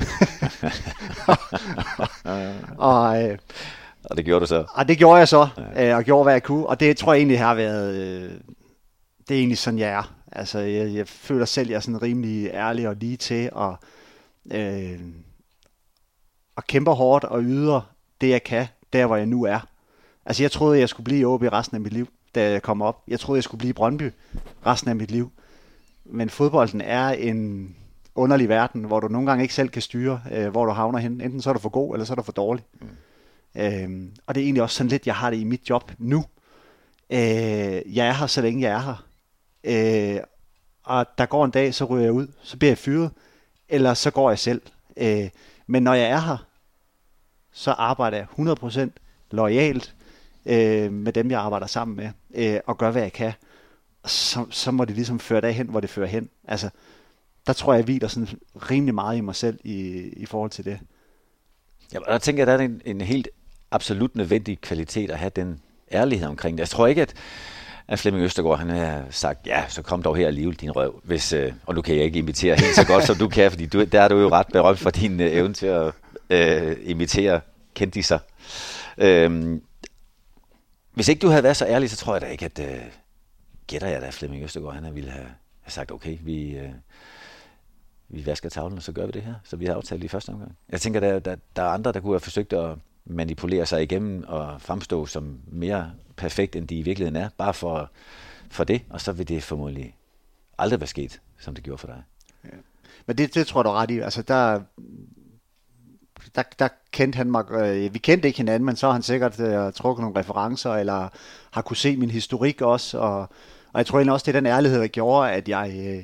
og, øh, og det gjorde du så? Og det gjorde jeg så, ja. øh, og gjorde, hvad jeg kunne. Og det tror jeg egentlig har været, øh, det er egentlig sådan, jeg er. Altså, jeg, jeg føler selv, jeg er sådan rimelig ærlig og lige til, og, øh, og kæmper hårdt og yder det, jeg kan, der hvor jeg nu er. Altså, jeg troede, jeg skulle blive i O B resten af mit liv, da jeg kom op. Jeg troede, jeg skulle blive i Brøndby resten af mit liv. Men fodbolden er en underlig verden, hvor du nogle gange ikke selv kan styre, øh, hvor du havner hen. Enten så er du for god, eller så er du for dårlig. Mm. Øhm, og det er egentlig også sådan lidt, jeg har det i mit job nu. Øh, jeg er her, så længe jeg er her. Øh, og der går en dag, så ryger jeg ud, så bliver jeg fyret, eller så går jeg selv. Øh, men når jeg er her, så arbejder jeg hundrede procent loyalt øh, med dem, jeg arbejder sammen med, øh, og gør, hvad jeg kan. Så, så må det ligesom føre derhen, hvor det fører hen. Altså, der tror jeg, jeg hviler sådan rimelig meget i mig selv i, i forhold til det. Ja, og der tænker jeg, der er en, en helt absolut nødvendig kvalitet at have den ærlighed omkring det. Jeg tror ikke, at, at Flemming Østergaard, han har sagt, ja, så kom dog her alligevel, din røv. Hvis, øh, og nu kan jeg ikke imitere helt så godt, som du kan, fordi du, der er du jo ret berømt for din øh, evne til at øh, imitere kendiser. Øh, hvis ikke du havde været så ærlig, så tror jeg da ikke, at øh, gætter jeg da, at Flemming Østergaard, han ville have, have sagt, okay, vi... Øh, vi vasker tavlen, og så gør vi det her. Så vi har aftalt i første omgang. Jeg tænker, der, der, der er andre, der kunne have forsøgt at manipulere sig igennem og fremstå som mere perfekt, end de i virkeligheden er, bare for, for det, og så vil det formodentlig aldrig være sket, som det gjorde for dig. Ja. Men det, det tror jeg, du er ret i. Altså, der, der, der kendte han mig, øh, vi kendte ikke hinanden, men så har han sikkert øh, trukket nogle referencer, eller har kunne se min historik også, og, og jeg tror egentlig også, det er den ærlighed, der gjorde, at jeg... Øh,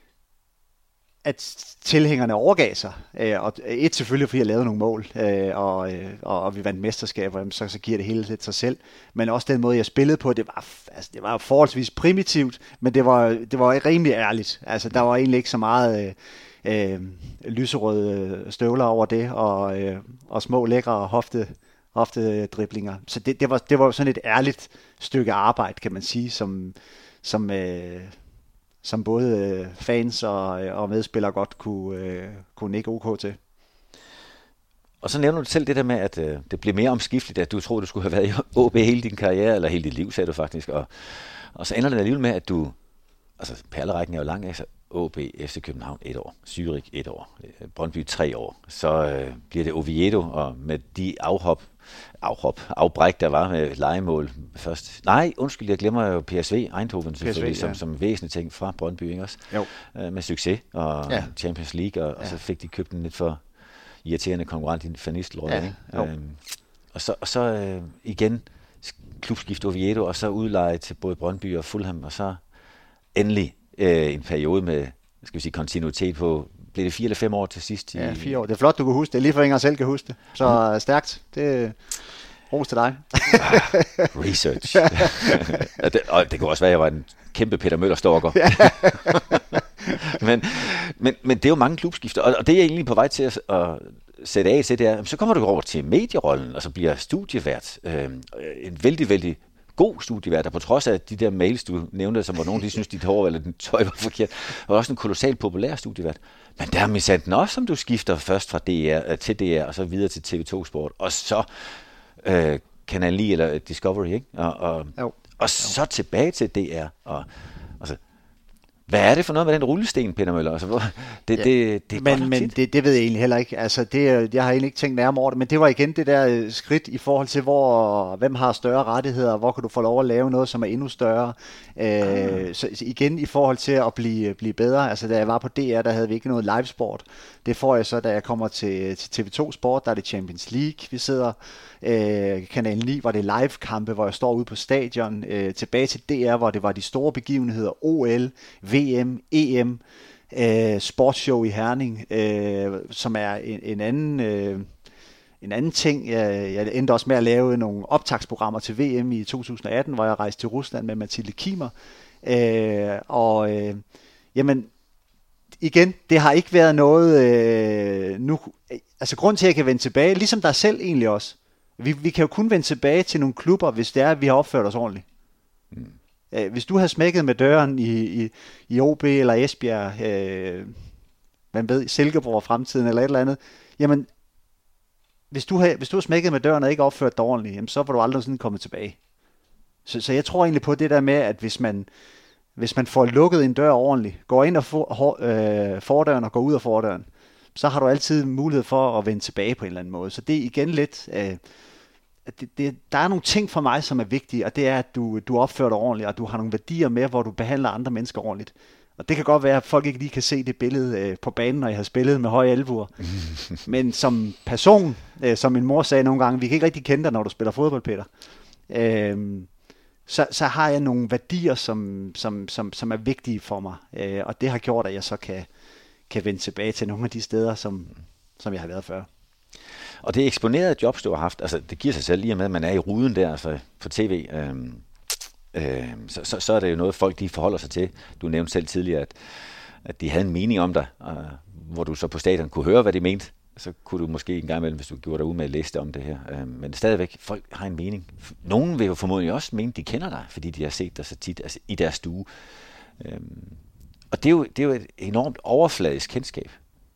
at tilhængerne overgav sig. Øh, og et selvfølgelig, fordi jeg lavede nogle mål, øh, og, øh, og vi vandt mesterskaber, så, så giver det hele lidt sig selv. Men også den måde, jeg spillede på, det var, altså, det var forholdsvis primitivt, men det var, det var rimelig ærligt. Altså, der var egentlig ikke så meget øh, øh, lyserøde støvler over det, og, øh, og små lækre hofte, hoftedriblinger. Så det, det, var, det var sådan et ærligt stykke arbejde, kan man sige, som... som øh, som både fans og, og medspillere godt kunne, øh, kunne ikke ok til. Og så nævner du selv det der med, at øh, det blev mere omskifteligt, at du troede, du skulle have været i O B hele din karriere, eller hele dit liv, sagde du faktisk. Og, og så ender det alligevel med, at du, altså perlerækken er jo lang, altså O B, F C København et år, Zürich et år, Brøndby tre år. Så øh, bliver det Oviedo, og med de afhop, afhop, afbræk, der var med lejemål først. Nej, undskyld, jeg glemmer jo P S V, Eindhoven selvfølgelig, P S V, ja. som, som væsentlige ting fra Brøndby, ikke også? Jo. Øh, med succes, og ja. Champions League, og, ja. og så fik de købt en lidt for irriterende konkurrent i Van Nistelrooy, ja. ikke? Øhm, og så, og så øh, igen klubskift Oviedo, og så udleje til både Brøndby og Fulham, og så endelig øh, en periode med, skal vi sige, kontinuitet på. Blev det fire eller fem år til sidst? I... Ja, fire år. Det er flot, du kan huske det. Lige for ingen selv kan huske det. Så mm. stærkt. Det ros til dig. ah, research. og, det, og det kunne også være, at jeg var en kæmpe Peter Møller-stalker. men, men, men det er jo mange klubskifter, og, og det er jeg egentlig på vej til at, at sætte af til, det er, så kommer du over til medierollen, og så bliver studievært. Øh, en vældig, vældig god studievært, der på trods af de der mails, du nævnte, som var nogen, de synes, dit hår eller din tøj var forkert, var også en kolossalt populær studievært. Men der er misanten også, som du skifter først fra D R til D R, og så videre til T V to Sport, og så øh, Kanal ni eller Discovery, ikke? Og, og, og så tilbage til D R. Og, altså, Hvad er det for noget med den rullesten, Peter Møller? Altså, hvor, det, ja, det, det er men, men det, det ved jeg egentlig heller ikke. Altså, det, jeg har egentlig ikke tænkt nærmere over det, men det var igen det der skridt i forhold til, hvor, hvem har større rettigheder, hvor kan du få lov at lave noget, som er endnu større. Øh, så igen i forhold til at blive, blive bedre. Altså, da jeg var på D R, der havde vi ikke noget livesport. Det får jeg så, da jeg kommer til, til T V to Sport, der er det Champions League, vi sidder. Øh, Kanal ni var det live-kampe, hvor jeg står ude på stadion. Øh, tilbage til D R, hvor det var de store begivenheder, O L, V M, E M, øh, sportsshow i Herning, øh, som er en, en anden... Øh, En anden ting, jeg, jeg endte også med at lave nogle optagsprogrammer til V M i to tusind atten, hvor jeg rejste til Rusland med Mathilde Kimer. Øh, og øh, jamen, igen, det har ikke været noget øh, nu. Altså grund til, at jeg kan vende tilbage, ligesom dig selv egentlig også. Vi, vi kan jo kun vende tilbage til nogle klubber, hvis det er, at vi har opført os ordentligt. Mm. Øh, hvis du havde smækket med døren i, i, i O B eller Esbjerg, øh, man ved, Silkeborg fremtiden eller et eller andet, jamen, Hvis du, har, hvis du har smækket med døren og ikke opført dig ordentligt, jamen, så var du aldrig sådan kommet tilbage. Så, så jeg tror egentlig på det der med, at hvis man, hvis man får lukket en dør ordentligt, går ind og for, øh, fordøren og går ud af fordøren, så har du altid mulighed for at vende tilbage på en eller anden måde. Så det er igen lidt... Øh, det, det, der er nogle ting for mig, som er vigtige, og det er, at du, du opfører dig ordentligt, og du har nogle værdier med, hvor du behandler andre mennesker ordentligt. Og det kan godt være, at folk ikke lige kan se det billede øh, på banen, når jeg har spillet med høje albuer. Men som person, øh, som min mor sagde nogle gange, vi kan ikke rigtig kende dig, når du spiller fodbold, Peter. Øh, så, så har jeg nogle værdier, som, som, som, som er vigtige for mig. Øh, og det har gjort, at jeg så kan, kan vende tilbage til nogle af de steder, som, som jeg har været før. Og det eksponerede jobs, du har haft, altså det giver sig selv lige med, at man er i ruden der altså på tv, øh, øh, så, så, så er det jo noget, folk de forholder sig til. Du nævnte selv tidligere, at, at de havde en mening om dig, øh, hvor du så på stadion kunne høre, hvad de mente. Så kunne du måske en gang imellem, hvis du gjorde dig ud med at læse om det her. Øh, men stadigvæk, folk har en mening. Nogen vil jo formodentlig også mene, de kender dig, fordi de har set dig så tit altså, i deres stue. Øh, og det er, jo, det er jo et enormt overfladisk kendskab.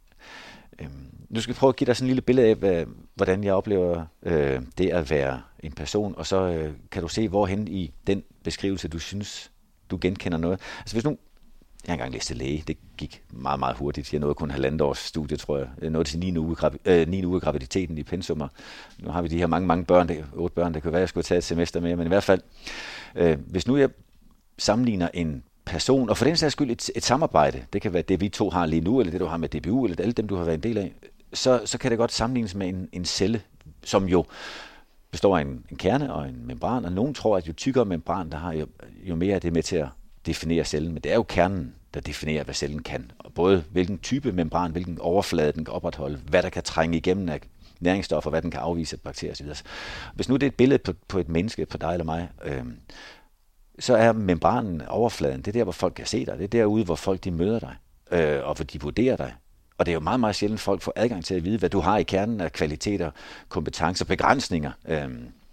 Øh, Nu skal jeg prøve at give dig sådan en lille billede af, hvad, hvordan jeg oplever øh, det at være en person, og så øh, kan du se, hvorhen i den beskrivelse, du synes, du genkender noget. Altså hvis nu, jeg har engang læst til læge, det gik meget, meget hurtigt. Jeg nåede kun halvandet års studie, tror jeg. Jeg nåede til ni uge, øh, ni uge graviditeten i pensummer. Nu har vi de her mange, mange børn, det, otte børn, det kan være, jeg skulle tage et semester med, men i hvert fald, øh, hvis nu jeg sammenligner en person, og for den sags skyld et, et samarbejde, det kan være det, vi to har lige nu, eller det, du har med D B U, eller alle dem, du har været en del af, så, så kan det godt sammenlignes med en, en celle, som jo består af en, en kerne og en membran, og nogen tror, at jo tykkere membran der har, jo, jo mere er det med til at definere cellen, men det er jo kernen, der definerer, hvad cellen kan. Og både hvilken type membran, hvilken overflade den kan opretholde, hvad der kan trænge igennem af næringsstoffer, hvad den kan afvise af bakterier osv. Hvis nu det er et billede på, på et menneske, på dig eller mig, øh, så er membranen, overfladen, det er der, hvor folk kan se dig, det er derude, hvor folk de møder dig, øh, og hvor de vurderer dig. Og det er jo meget, meget sjældent, at folk får adgang til at vide, hvad du har i kernen af kvaliteter, kompetencer, begrænsninger, øh,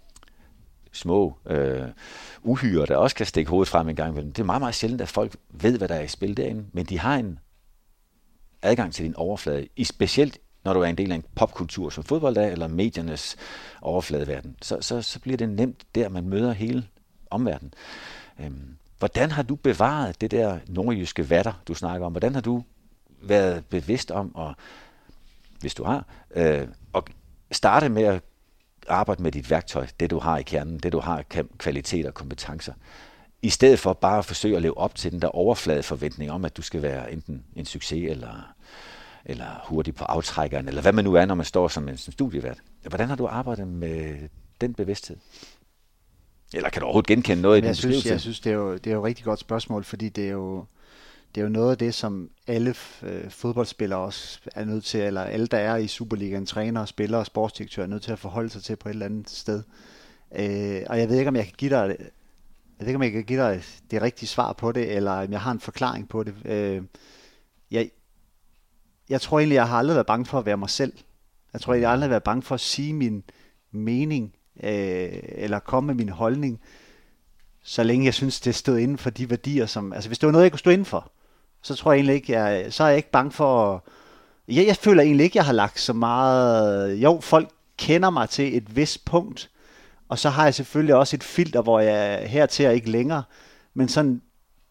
små øh, uhyrer, der også kan stikke hovedet frem en gang imellem. Det er meget, meget sjældent, at folk ved, hvad der er i spil derinde, men de har en adgang til din overflade, i specielt når du er en del af en popkultur som fodbold er, eller mediernes overfladeverden. Så, så, så bliver det nemt der, man møder hele omverdenen. Øhm, hvordan har du bevaret det der nordjyske vatter, du snakker om? Hvordan har du været bevidst om, og, hvis du har, øh, at starte med at arbejde med dit værktøj, det du har i kernen, det du har kvaliteter og kompetencer, i stedet for bare at forsøge at leve op til den der overflade forventning om, at du skal være enten en succes, eller, eller hurtig på aftrækkeren, eller hvad man nu er, når man står som en som studievært. Hvordan har du arbejdet med den bevidsthed? Eller kan du overhovedet genkende noget i den jeg synes, beskrivelse? jeg synes, det er, jo, det er jo et rigtig godt spørgsmål, fordi det er jo, det er jo noget af det, som alle øh, fodboldspillere også er nødt til, eller alle, der er i Superligaen, trænere, spillere og sportsdirektører, er nødt til at forholde sig til på et eller andet sted. Øh, og jeg ved ikke, om jeg kan give dig, jeg ved ikke, om jeg kan give dig det rigtige svar på det, eller om jeg har en forklaring på det. Øh, jeg, jeg tror egentlig, jeg har aldrig været bange for at være mig selv. Jeg tror egentlig, jeg har aldrig været bange for at sige min mening, øh, eller komme med min holdning, så længe jeg synes, det stod inden for de værdier, som... Altså, hvis det var noget, jeg kunne stå inden for, så tror jeg egentlig ikke, jeg, så er jeg ikke bange for... At, jeg, jeg føler egentlig ikke, jeg har lagt så meget... Jo, folk kender mig til et vist punkt, og så har jeg selvfølgelig også et filter, hvor jeg er her til og ikke længere, men sådan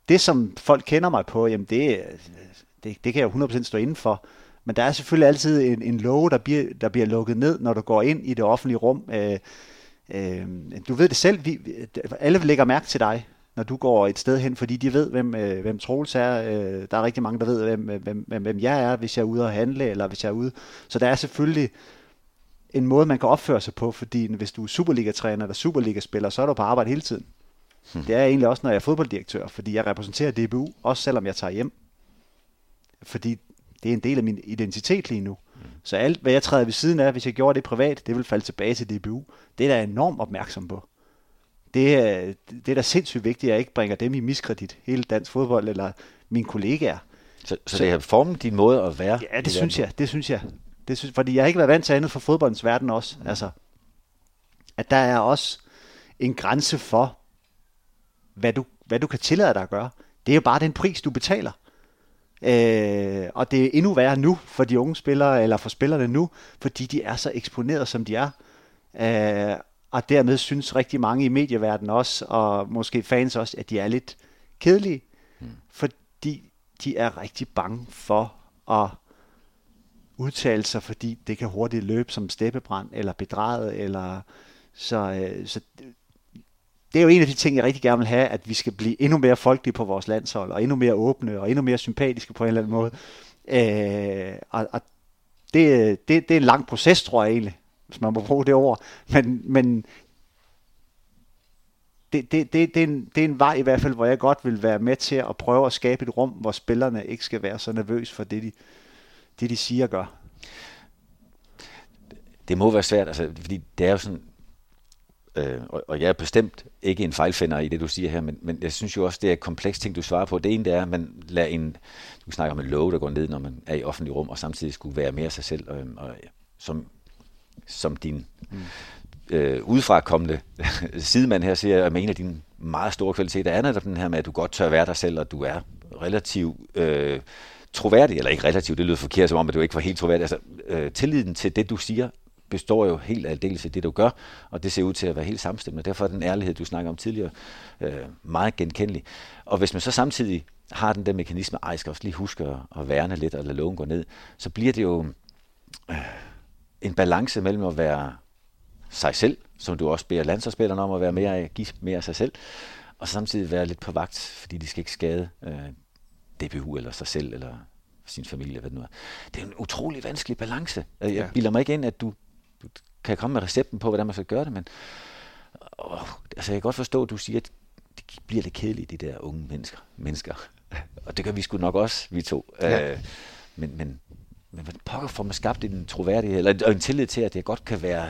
det, som folk kender mig på, jamen det, det, det kan jeg hundrede procent stå inden for. Men der er selvfølgelig altid en, en låge, der bliver, der bliver lukket ned, når du går ind i det offentlige rum. Øh, øh, du ved det selv, vi, alle lægger mærke til dig, når du går et sted hen, fordi de ved, hvem, øh, hvem Troels er. Øh, der er rigtig mange, der ved, hvem, hvem, hvem, hvem jeg er, hvis jeg er ude at handle, eller hvis jeg er ude. Så der er selvfølgelig en måde, man kan opføre sig på, fordi hvis du er Superliga-træner eller Superliga-spiller, så er du på arbejde hele tiden. Hmm. Det er jeg egentlig også, når jeg er fodbolddirektør, fordi jeg repræsenterer D B U, også selvom jeg tager hjem. Fordi det er en del af min identitet lige nu. Hmm. Så alt, hvad jeg træder ved siden af, hvis jeg gjorde det privat, det vil falde tilbage til D B U. Det er jeg enormt opmærksom på. Det er, det er da sindssygt vigtigt, at jeg ikke bringer dem i miskredit, hele dansk fodbold eller mine kollegaer. Så, så, så det har formet din måde at være? Ja, det synes jeg, det synes jeg. Det synes, fordi jeg har ikke været vant til andet for fodboldens verden også. Mm. Altså, at der er også en grænse for, hvad du, hvad du kan tillade dig at gøre. Det er jo bare den pris, du betaler. Øh, og det er endnu værre nu for de unge spillere, eller for spillerne nu, fordi de er så eksponeret, som de er. Øh, og dermed synes rigtig mange i medieverdenen også, og måske fans også, at de er lidt kedelige. Mm. Fordi de er rigtig bange for at udtale sig, fordi det kan hurtigt løbe som steppebrand, eller bedraget, eller så, øh, så det er jo en af de ting, jeg rigtig gerne vil have, at vi skal blive endnu mere folkelige på vores landshold, og endnu mere åbne, og endnu mere sympatiske på en eller anden måde. Øh, og og det, det, det er en lang proces, tror jeg egentlig, hvis man må bruge det ord, men, men det, det, det, det, er en, det er en vej i hvert fald, hvor jeg godt vil være med til at prøve at skabe et rum, hvor spillerne ikke skal være så nervøs for det, de det de siger og gør. Det må være svært, altså, fordi det er jo sådan, øh, og, og jeg er bestemt ikke en fejlfinder i det, du siger her, men, men jeg synes jo også, det er et komplekst ting, du svarer på. Det ene, det er, at man lader en, du snakker om en love, der går ned, når man er i offentlig rum, og samtidig skulle være mere sig selv, og, og som, som din mm. øh, udefrakommende sidemand her siger, at en af dine meget store kvaliteter er netop den her med, at du godt tør være dig selv, og du er relativt øh, troværdig, eller ikke relativt, det lyder forkert, som om, at du ikke var helt troværdig. Altså, øh, tilliden til det, du siger, består jo helt af dels af det, du gør, og det ser ud til at være helt samstemmende. Derfor er den ærlighed, du snakker om tidligere, øh, meget genkendelig. Og hvis man så samtidig har den der mekanisme, ej, jeg skal også lige huske at, at værne lidt, og lade lågen gå ned, så bliver det jo øh, en balance mellem at være sig selv, som du også beder landsholdsspillerne om at være mere af, give mere af sig selv, og samtidig være lidt på vagt, fordi de skal ikke skade øh, D B U eller sig selv, eller sin familie, hvad det nu er. Det er en utrolig vanskelig balance. Jeg ja. bilder mig ikke ind, at du, du kan komme med recepten på, hvordan man skal gøre det, men åh, altså jeg kan godt forstå, at du siger, at det bliver lidt kedeligt, de der unge mennesker. mennesker. Og det gør vi sgu nok også, vi to. Ja. Øh, men, men, men hvordan pokker får man skabt en troværdighed, eller en tillid til, at det godt kan være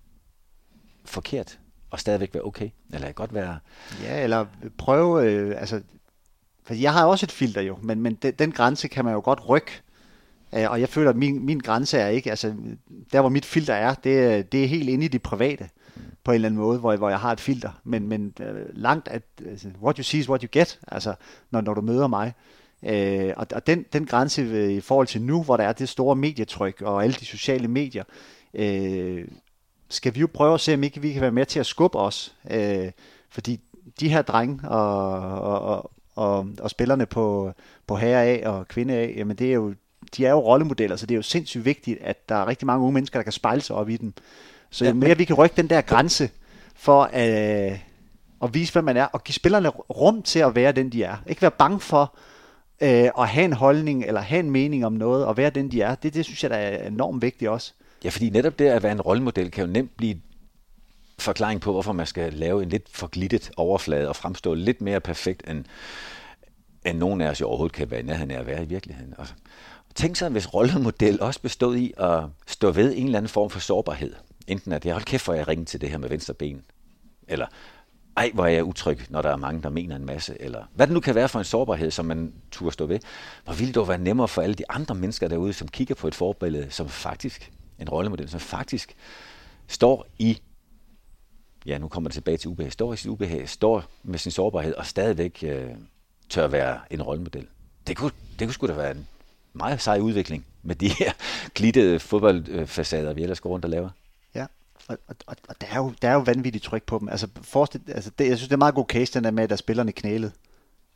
forkert, og stadigvæk være okay? Eller kan godt være... Ja, eller prøve, øh, altså... For jeg har også et filter jo, men, men den, den grænse kan man jo godt rykke. Øh, og jeg føler, at min, min grænse er ikke, altså der hvor mit filter er, det, det er helt inde i det private, mm. på en eller anden måde, hvor, hvor jeg har et filter. Men, men øh, langt, at altså, what you see is what you get, altså når, når du møder mig. Øh, og og den, den grænse i forhold til nu, hvor der er det store medietryk og alle de sociale medier, øh, skal vi jo prøve at se, om ikke vi kan være med til at skubbe os. Øh, fordi de her drenge og, og, og Og, og spillerne på, på herre A og kvinde A, jamen det er jo, de er jo rollemodeller, så det er jo sindssygt vigtigt, at der er rigtig mange unge mennesker, der kan spejle sig op i dem. Så jo mere vi kan rykke den der grænse for øh, at vise, hvad man er, og give spillerne rum til at være den, de er. Ikke være bange for øh, at have en holdning, eller have en mening om noget, og være den, de er. Det, det synes jeg, der er enormt vigtigt også. Ja, fordi netop det at være en rollemodel kan jo nemt blive forklaring på, hvorfor man skal lave en lidt forglittet overflade og fremstå lidt mere perfekt, end, end nogen af os jo overhovedet kan være i nærheden af at være i virkeligheden. Og tænk så, hvis rollemodel også bestod i at stå ved en eller anden form for sårbarhed. Enten at jeg hold kæft, hvor jeg ringer til det her med venstre ben, eller ej, hvor er jeg utryg, når der er mange, der mener en masse, eller hvad det nu kan være for en sårbarhed, som man turde stå ved. Hvor ville det dog være nemmere for alle de andre mennesker derude, som kigger på et forbillede, som faktisk, en rollemodel, som faktisk står i ja, nu kommer det tilbage til ubehag, står i sit ubehag, står med sin sårbarhed, og stadigvæk øh, tør være en rollemodel. Det kunne, det kunne sgu da være en meget sej udvikling med de her glittede fodboldfacader, vi ellers går rundt og laver. Ja, og, og, og der, er jo, der er jo vanvittigt tryk på dem. Altså, forestil, altså det, jeg synes, det er en meget god case, den der med, at der spillerne knælede.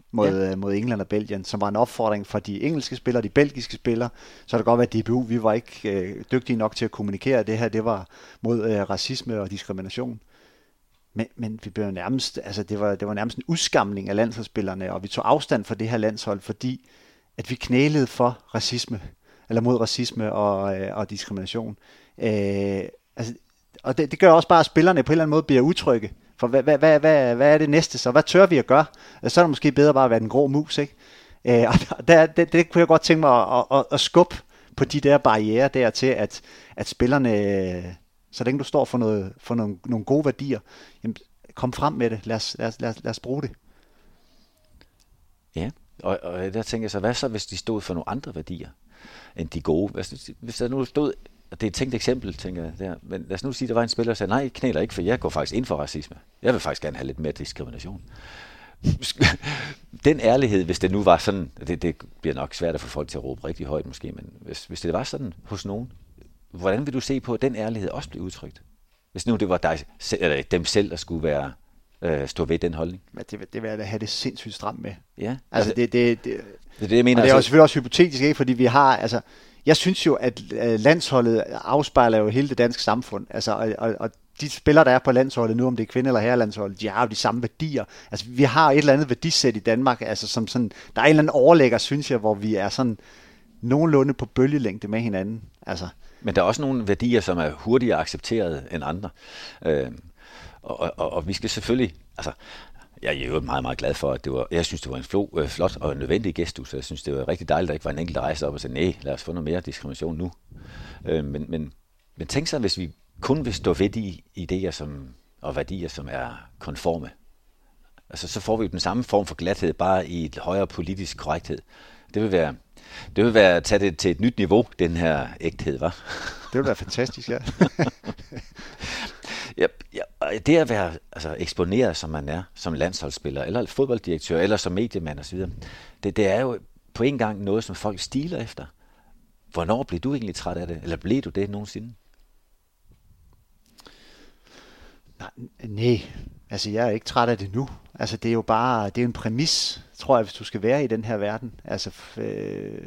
mod, ja. mod England og Belgien, som var en opfordring for de engelske spillere, de belgiske spillere. Så er det godt være, at D B U, vi var ikke øh, dygtige nok til at kommunikere det her. Det var mod øh, racisme og diskrimination. Men, men vi blev nærmest, altså det var, det var nærmest en udskamning af landsholdsspillerne, og vi tog afstand fra det her landshold, fordi at vi knælede for racisme, eller mod racisme og, øh, og diskrimination. Øh, altså, og det, det gør også bare, at spillerne på en eller anden måde bliver utrygge. For hvad, hvad, hvad, hvad, hvad er det næste så? Hvad tør vi at gøre? Så er det måske bedre bare at være den grå mus, ikke? Øh, og der, det, det kunne jeg godt tænke mig at, at, at skubbe på de der barrierer der til, at, at spillerne, så længe du står for, noget, for nogle, nogle gode værdier, jamen, kom frem med det. Lad os, lad os, lad os, lad os bruge det. Ja, og, og der tænker jeg så, hvad så, hvis de stod for nogle andre værdier end de gode? Hvis, hvis der nu stod, det er et tænkt eksempel, tænker jeg der, men lad os nu sige, at der var en spiller, der sagde, nej, jeg knæler ikke, for jeg går faktisk ind for racisme. Jeg vil faktisk gerne have lidt mere diskrimination. Den ærlighed, hvis det nu var sådan, det, det bliver nok svært at få folk til at råbe rigtig højt måske, men hvis, hvis det var sådan hos nogen, hvordan vil du se på, at den ærlighed også bliver udtrykt? Hvis nu det var dig, eller dem selv, der skulle være øh, stå ved den holdning? Men det, det vil jeg da have det sindssygt stramt med. Ja. Altså det, det, det, det er det, jeg mener. Og det er jo altså, selvfølgelig også hypotetisk, ikke? Fordi vi har, altså, jeg synes jo, at landsholdet afspejler jo hele det danske samfund. Altså, og, og, og de spillere, der er på landsholdet nu, om det er kvinde- eller herrelandsholdet, de har jo de samme værdier. Altså, vi har et eller andet værdisæt i Danmark, altså, som sådan, der er en eller anden overlægger, synes jeg, hvor vi er sådan nogenlunde på bølgelængde med hinanden. Altså. Men der er også nogle værdier, som er hurtigere accepteret end andre. Øh, og, og, og vi skal selvfølgelig, altså, jeg er jo meget, meget glad for, at det var, jeg synes, det var en flo, øh, flot og nødvendig gestus. Jeg synes, det var rigtig dejligt, at der ikke var en enkelt, der rejste op og sagde, nej, lad os få noget mere diskrimination nu. Øh, men, men, men tænk så, hvis vi kun vil stå ved de idéer som, og værdier, som er konforme. Altså, så får vi jo den samme form for glathed, bare i et højere politisk korrekthed. Det vil være, det vil være at tage det til et nyt niveau, den her ægthed, hva'? Det vil være fantastisk, ja. Ja, ja, det at være altså, eksponeret, som man er, som landsholdsspiller, eller fodbolddirektør, eller som mediemand osv., det, det er jo på en gang noget, som folk stiler efter. Hvornår blev du egentlig træt af det? Eller blev du det nogensinde? Nej, altså jeg er ikke træt af det nu. Altså det er jo bare, det er en præmis, tror jeg, hvis du skal være i den her verden. Altså, øh,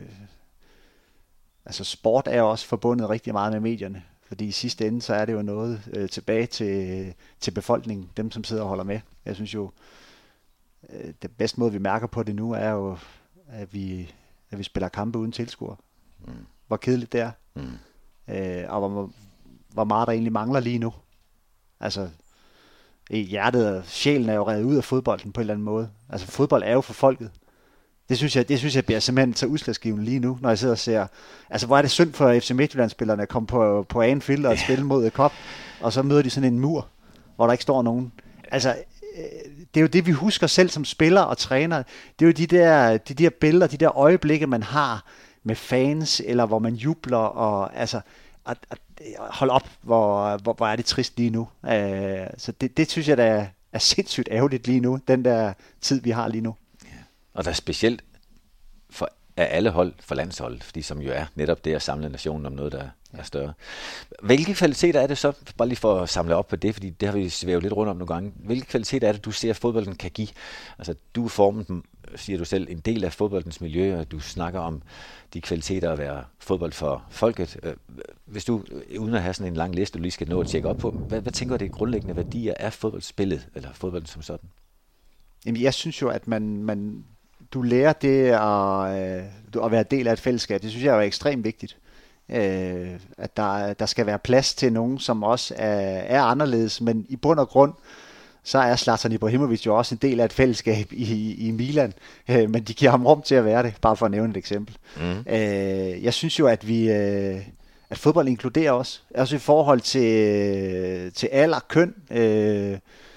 altså sport er jo også forbundet rigtig meget med medierne. Fordi i sidste ende, så er det jo noget øh, tilbage til, til befolkningen, dem som sidder og holder med. Jeg synes jo, øh, det bedste måde, vi mærker på det nu, er jo, at vi, at vi spiller kampe uden tilskuere. Mm. Hvor kedeligt det er. Mm. Øh, og hvor, hvor meget der egentlig mangler lige nu. Altså, hjertet og sjælen er jo revet ud af fodbolden på en eller anden måde. Altså, fodbold er jo for folket. Det synes jeg, det synes jeg bliver simpelthen så udslagsgivende lige nu, når jeg sidder og ser, altså hvor er det synd for F C Midtjylland-spillerne at komme på, på Anfield og spille mod et kop, og så møder de sådan en mur, hvor der ikke står nogen. Altså, det er jo det, vi husker selv som spillere og træner. Det er jo de der, de der billeder, de der øjeblikke, man har med fans, eller hvor man jubler, og altså, at, at, hold op, hvor, hvor, hvor er det trist lige nu. Uh, så det, det synes jeg, der er, er sindssygt ærgerligt lige nu, den der tid, vi har lige nu. Og der er specielt for af alle hold for landshold, fordi som jo er netop det at samle nationen om noget, der er større. Hvilke kvaliteter er det så, bare lige for at samle op på det, fordi det har vi svævet lidt rundt om nogle gange, hvilke kvaliteter er det, du ser, at fodbolden kan give? Altså, du er formet, siger du selv, en del af fodboldens miljø, og du snakker om de kvaliteter at være fodbold for folket. Hvis du, uden at have sådan en lang liste, du lige skal nå at tjekke op på, hvad, hvad tænker du, det grundlæggende værdier er fodboldspillet, eller fodbolden som sådan? Jamen, jeg synes jo, at man, man du lærer det at, øh, at være del af et fællesskab. Det synes jeg er ekstremt vigtigt. Øh, at der, der skal være plads til nogen, som også er, er anderledes, men i bund og grund, så er Zlatan Ibrahimovic jo også en del af et fællesskab i, i Milan, øh, men de giver ham rum til at være det, bare for at nævne et eksempel. Mm. Øh, jeg synes jo, at vi øh, at fodbold inkluderer os, altså i forhold til, til alder, køn, øh,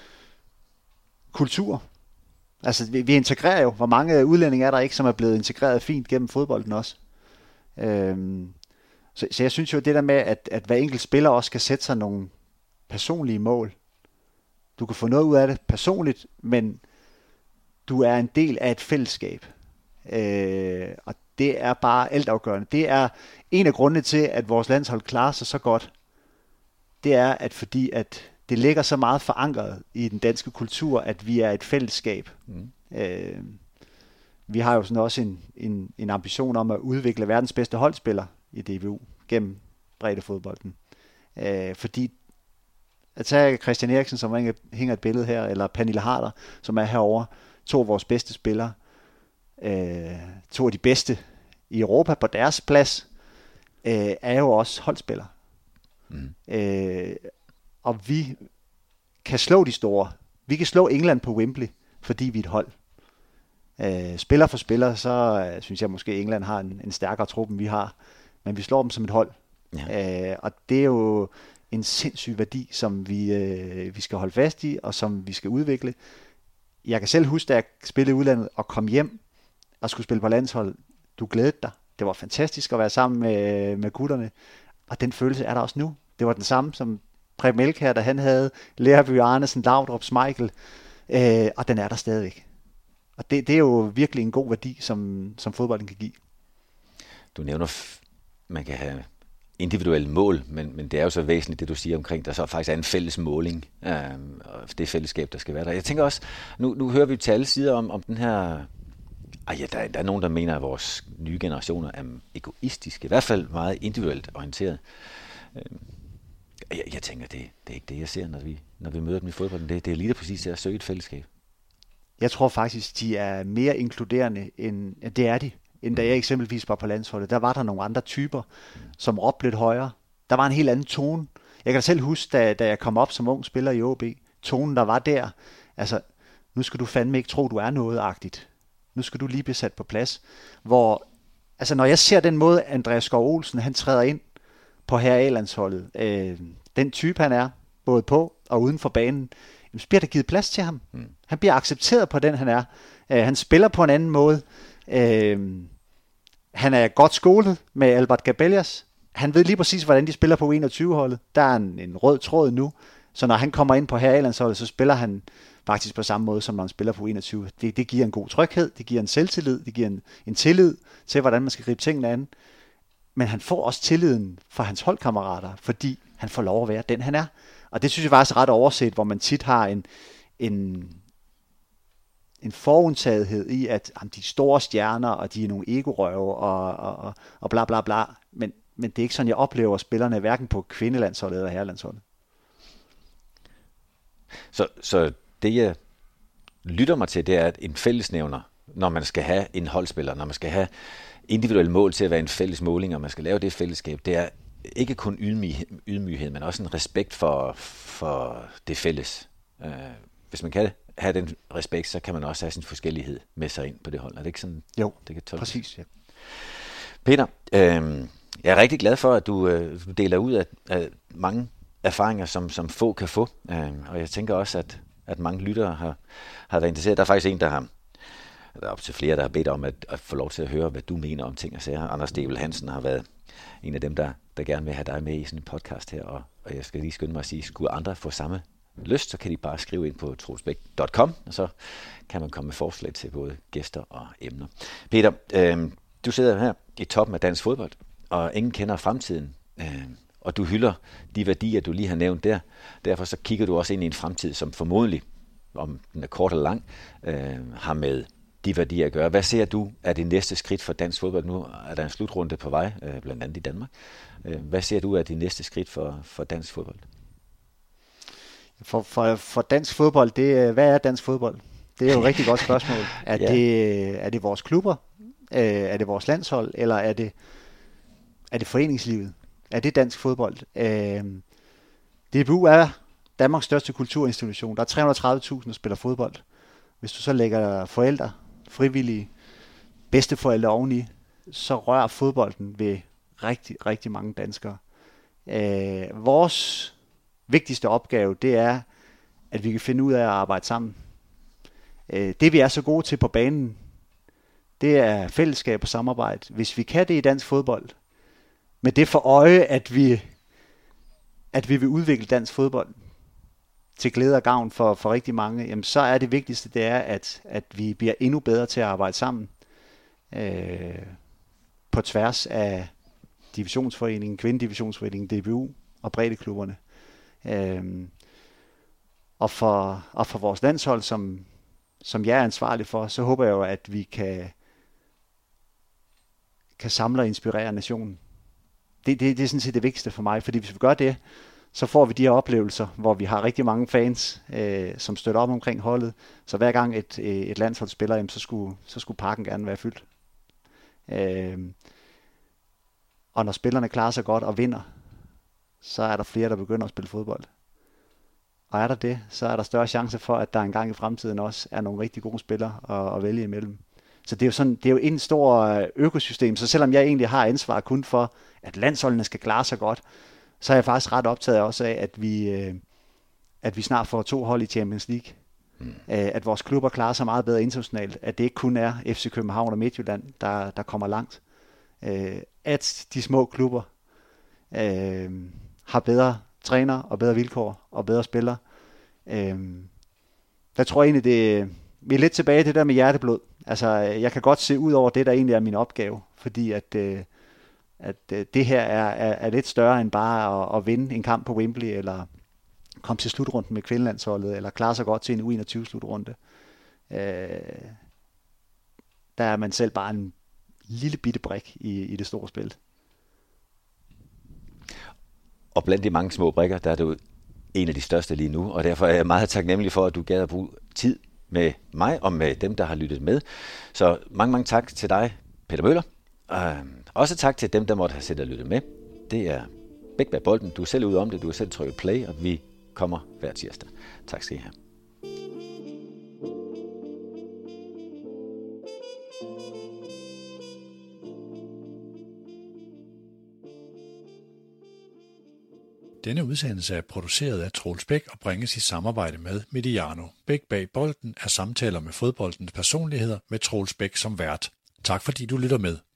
kultur. Altså, vi, vi integrerer jo, hvor mange udlændinge er der ikke, som er blevet integreret fint gennem fodbolden også. Øhm, så, så jeg synes jo, det der med, at, at hver enkelt spiller også skal sætte sig nogle personlige mål. Du kan få noget ud af det personligt, men du er en del af et fællesskab. Øh, og det er bare altafgørende. Det er en af grundene til, at vores landshold klarer sig så godt. Det er, at fordi at det ligger så meget forankret i den danske kultur, at vi er et fællesskab. Mm. Øh, vi har jo sådan også en, en, en ambition om at udvikle verdens bedste holdspiller i D B U gennem breddefodbolden. Øh, fordi at tage Christian Eriksen, som hænger et billede her, eller Pernille Harder, som er herovre, to af vores bedste spillere, øh, to af de bedste i Europa på deres plads, øh, er jo også holdspillere. Mm. Øh, og vi kan slå de store. Vi kan slå England på Wembley, fordi vi er et hold. Øh, spiller for spiller, så øh, synes jeg måske, at England har en, en stærkere trup, end vi har. Men vi slår dem som et hold. Ja. Øh, og det er jo en sindssyg værdi, som vi, øh, vi skal holde fast i, og som vi skal udvikle. Jeg kan selv huske, da jeg spillede i udlandet og kom hjem og skulle spille på landshold. Du glædede dig. Det var fantastisk at være sammen med, med gutterne. Og den følelse er der også nu. Det var den samme som Preben Elkjær, da han havde Lerby, Arnesen, Laudrup, Schmeichel. Øh, og den er der stadigvæk. Og det, det er jo virkelig en god værdi, som, som fodbolden kan give. Du nævner, f- man kan have individuelle mål, men, men det er jo så væsentligt, det du siger omkring, der så faktisk er en fælles måling, øh, og det fællesskab, der skal være der. Jeg tænker også, nu, nu hører vi til alle sider om, om den her, ej, ja, der, der er nogen, der mener, at vores nye generationer er egoistiske, i hvert fald meget individuelt orienteret. Øh, jeg, jeg tænker, det, det er ikke det, jeg ser, når vi, når vi møder dem i fodbolden. Det, det er lige præcis det at søge et fællesskab. Jeg tror faktisk, de er mere inkluderende, end ja, det er de. End da jeg eksempelvis var på landsholdet, der var der nogle andre typer, som råbte lidt højere. Der var en helt anden tone. Jeg kan da selv huske, da, da jeg kom op som ung spiller i O B, tonen der var der, altså, nu skal du fandme ikke tro, du er noget-agtigt. Nu skal du lige blive sat på plads. Hvor, altså, når jeg ser den måde, Andreas Skov Olsen, han træder ind på her A-landsholdet, øh, den type han er, både på og uden for banen, så bliver der givet plads til ham. Mm. Han bliver accepteret på den, han er. Øh, han spiller på en anden måde. Øh, han er godt skolet med Albert Gabellas. Han ved lige præcis, hvordan de spiller på U enogtyve-holdet. Der er en, en rød tråd nu. Så når han kommer ind på her A-landsholdet, så spiller han faktisk på samme måde, som når han spiller på U enogtyve. Det, det giver en god tryghed, det giver en selvtillid, det giver en, en tillid til, hvordan man skal gribe tingene an. Men han får også tilliden fra hans holdkammerater, fordi han får lov at være den, han er. Og det synes jeg faktisk er ret overset, hvor man tit har en, en, en forudtagethed i, at jamen, de store stjerner, og de er nogle ego-røve, og, og, og bla bla bla. Men, men det er ikke sådan, jeg oplever spillerne, hverken på kvindelandsholdet eller herrelandsholdet. Så, så det, jeg lytter mig til, det er en fællesnævner, når man skal have en holdspiller, når man skal have individuelle mål til at være en fælles måling, og man skal lave det fællesskab, det er ikke kun ydmyghed, ydmyghed, men også en respekt for, for det fælles. Uh, hvis man kan have den respekt, så kan man også have sin forskellighed med sig ind på det hold. Er det ikke sådan? Jo, det kan præcis. Ja. Peter, øh, jeg er rigtig glad for, at du, øh, du deler ud af, af mange erfaringer, som, som få kan få. Øh, og jeg tænker også, at, at mange lyttere har, har været interesseret. Der er faktisk en, der har der er op til flere, der har bedt om at, at få lov til at høre, hvad du mener om ting og sager. Anders Stebel Hansen har været en af dem, der, der gerne vil have dig med i sådan en podcast her, og, og jeg skal lige skynde mig at sige, skulle andre få samme lyst, så kan de bare skrive ind på troelsbæk punktum com, og så kan man komme med forslag til både gæster og emner. Peter, øh, du sidder her i toppen af dansk fodbold, og ingen kender fremtiden, øh, og du hylder de værdier, du lige har nævnt der. Derfor så kigger du også ind i en fremtid, som formodentlig, om den er kort eller lang, øh, har med de værdier at gøre. Hvad ser du er det næste skridt for dansk fodbold? Nu er der en slutrunde på vej, øh, blandt andet i Danmark. Øh, hvad ser du er det næste skridt for, for dansk fodbold? For, for, for dansk fodbold, det, hvad er dansk fodbold? Det er jo et rigtig godt spørgsmål. Er, ja. det, er det vores klubber? Er det vores landshold? Eller er det, er det foreningslivet? Er det dansk fodbold? D B U er Danmarks største kulturinstitution. Der er tre hundrede og tredive tusind, der spiller fodbold. Hvis du så lægger forældre, frivillige, bedsteforældre oveni, så rører fodbolden ved rigtig, rigtig mange danskere. Øh, vores vigtigste opgave, det er, at vi kan finde ud af at arbejde sammen. Øh, det vi er så gode til på banen, det er fællesskab og samarbejde. Hvis vi kan det i dansk fodbold, med det for øje, at vi, at vi vil udvikle dansk fodbold til glæde og gavn for, for rigtig mange, jamen så er det vigtigste, det er, at, at vi bliver endnu bedre til at arbejde sammen øh, på tværs af divisionsforeningen, kvindedivisionsforeningen, D B U og breddeklubberne. Øh, og, for, og for vores landshold, som, som jeg er ansvarlig for, så håber jeg jo, at vi kan kan samle og inspirere nationen. Det, det, det er sådan set det vigtigste for mig, fordi hvis vi gør det, så får vi de her oplevelser, hvor vi har rigtig mange fans, øh, som støtter op omkring holdet. Så hver gang et, et landshold spiller, jamen, så, skulle, så skulle parken gerne være fyldt. Øh, og når spillerne klarer sig godt og vinder, så er der flere, der begynder at spille fodbold. Og er der det, så er der større chance for, at der engang i fremtiden også er nogle rigtig gode spillere at, at vælge imellem. Så det er jo sådan, det er jo en stor økosystem, så selvom jeg egentlig har ansvar kun for, at landsholdene skal klare sig godt, så er jeg faktisk ret optaget også af, at vi, at vi snart får to hold i Champions League. Mm. At vores klubber klarer sig meget bedre internationalt. At det ikke kun er F C København og Midtjylland, der, der kommer langt. At de små klubber øh, har bedre træner og bedre vilkår og bedre spillere. Øh, der tror jeg egentlig, det vi er lidt tilbage til det der med hjerteblod. Altså, jeg kan godt se ud over det, der egentlig er min opgave, fordi at, øh, at øh, det her er, er, er lidt større end bare at, at vinde en kamp på Wembley, eller komme til slutrunden med kvindelandsholdet, eller klare sig godt til en U enogtyve-slutrunde. Øh, der er man selv bare en lille bitte brik i, i det store spil. Og blandt de mange små brikker, der er du en af de største lige nu, og derfor er jeg meget taknemmelig for, at du gad at bruge tid med mig og med dem, der har lyttet med. Så mange, mange tak til dig, Peter Møller. Uh, også tak til dem, der måtte have siddet og lyttet med. Det er Bæk bag bolden. Du er selv ude om det. Du har selv trykket play, og vi kommer hver tirsdag. Tak skal I have. Denne udsendelse er produceret af Troels Bæk og bringes i samarbejde med Mediano. Bæk bag bolden er samtaler med fodboldens personligheder med Troels Bæk som vært. Tak fordi du lytter med.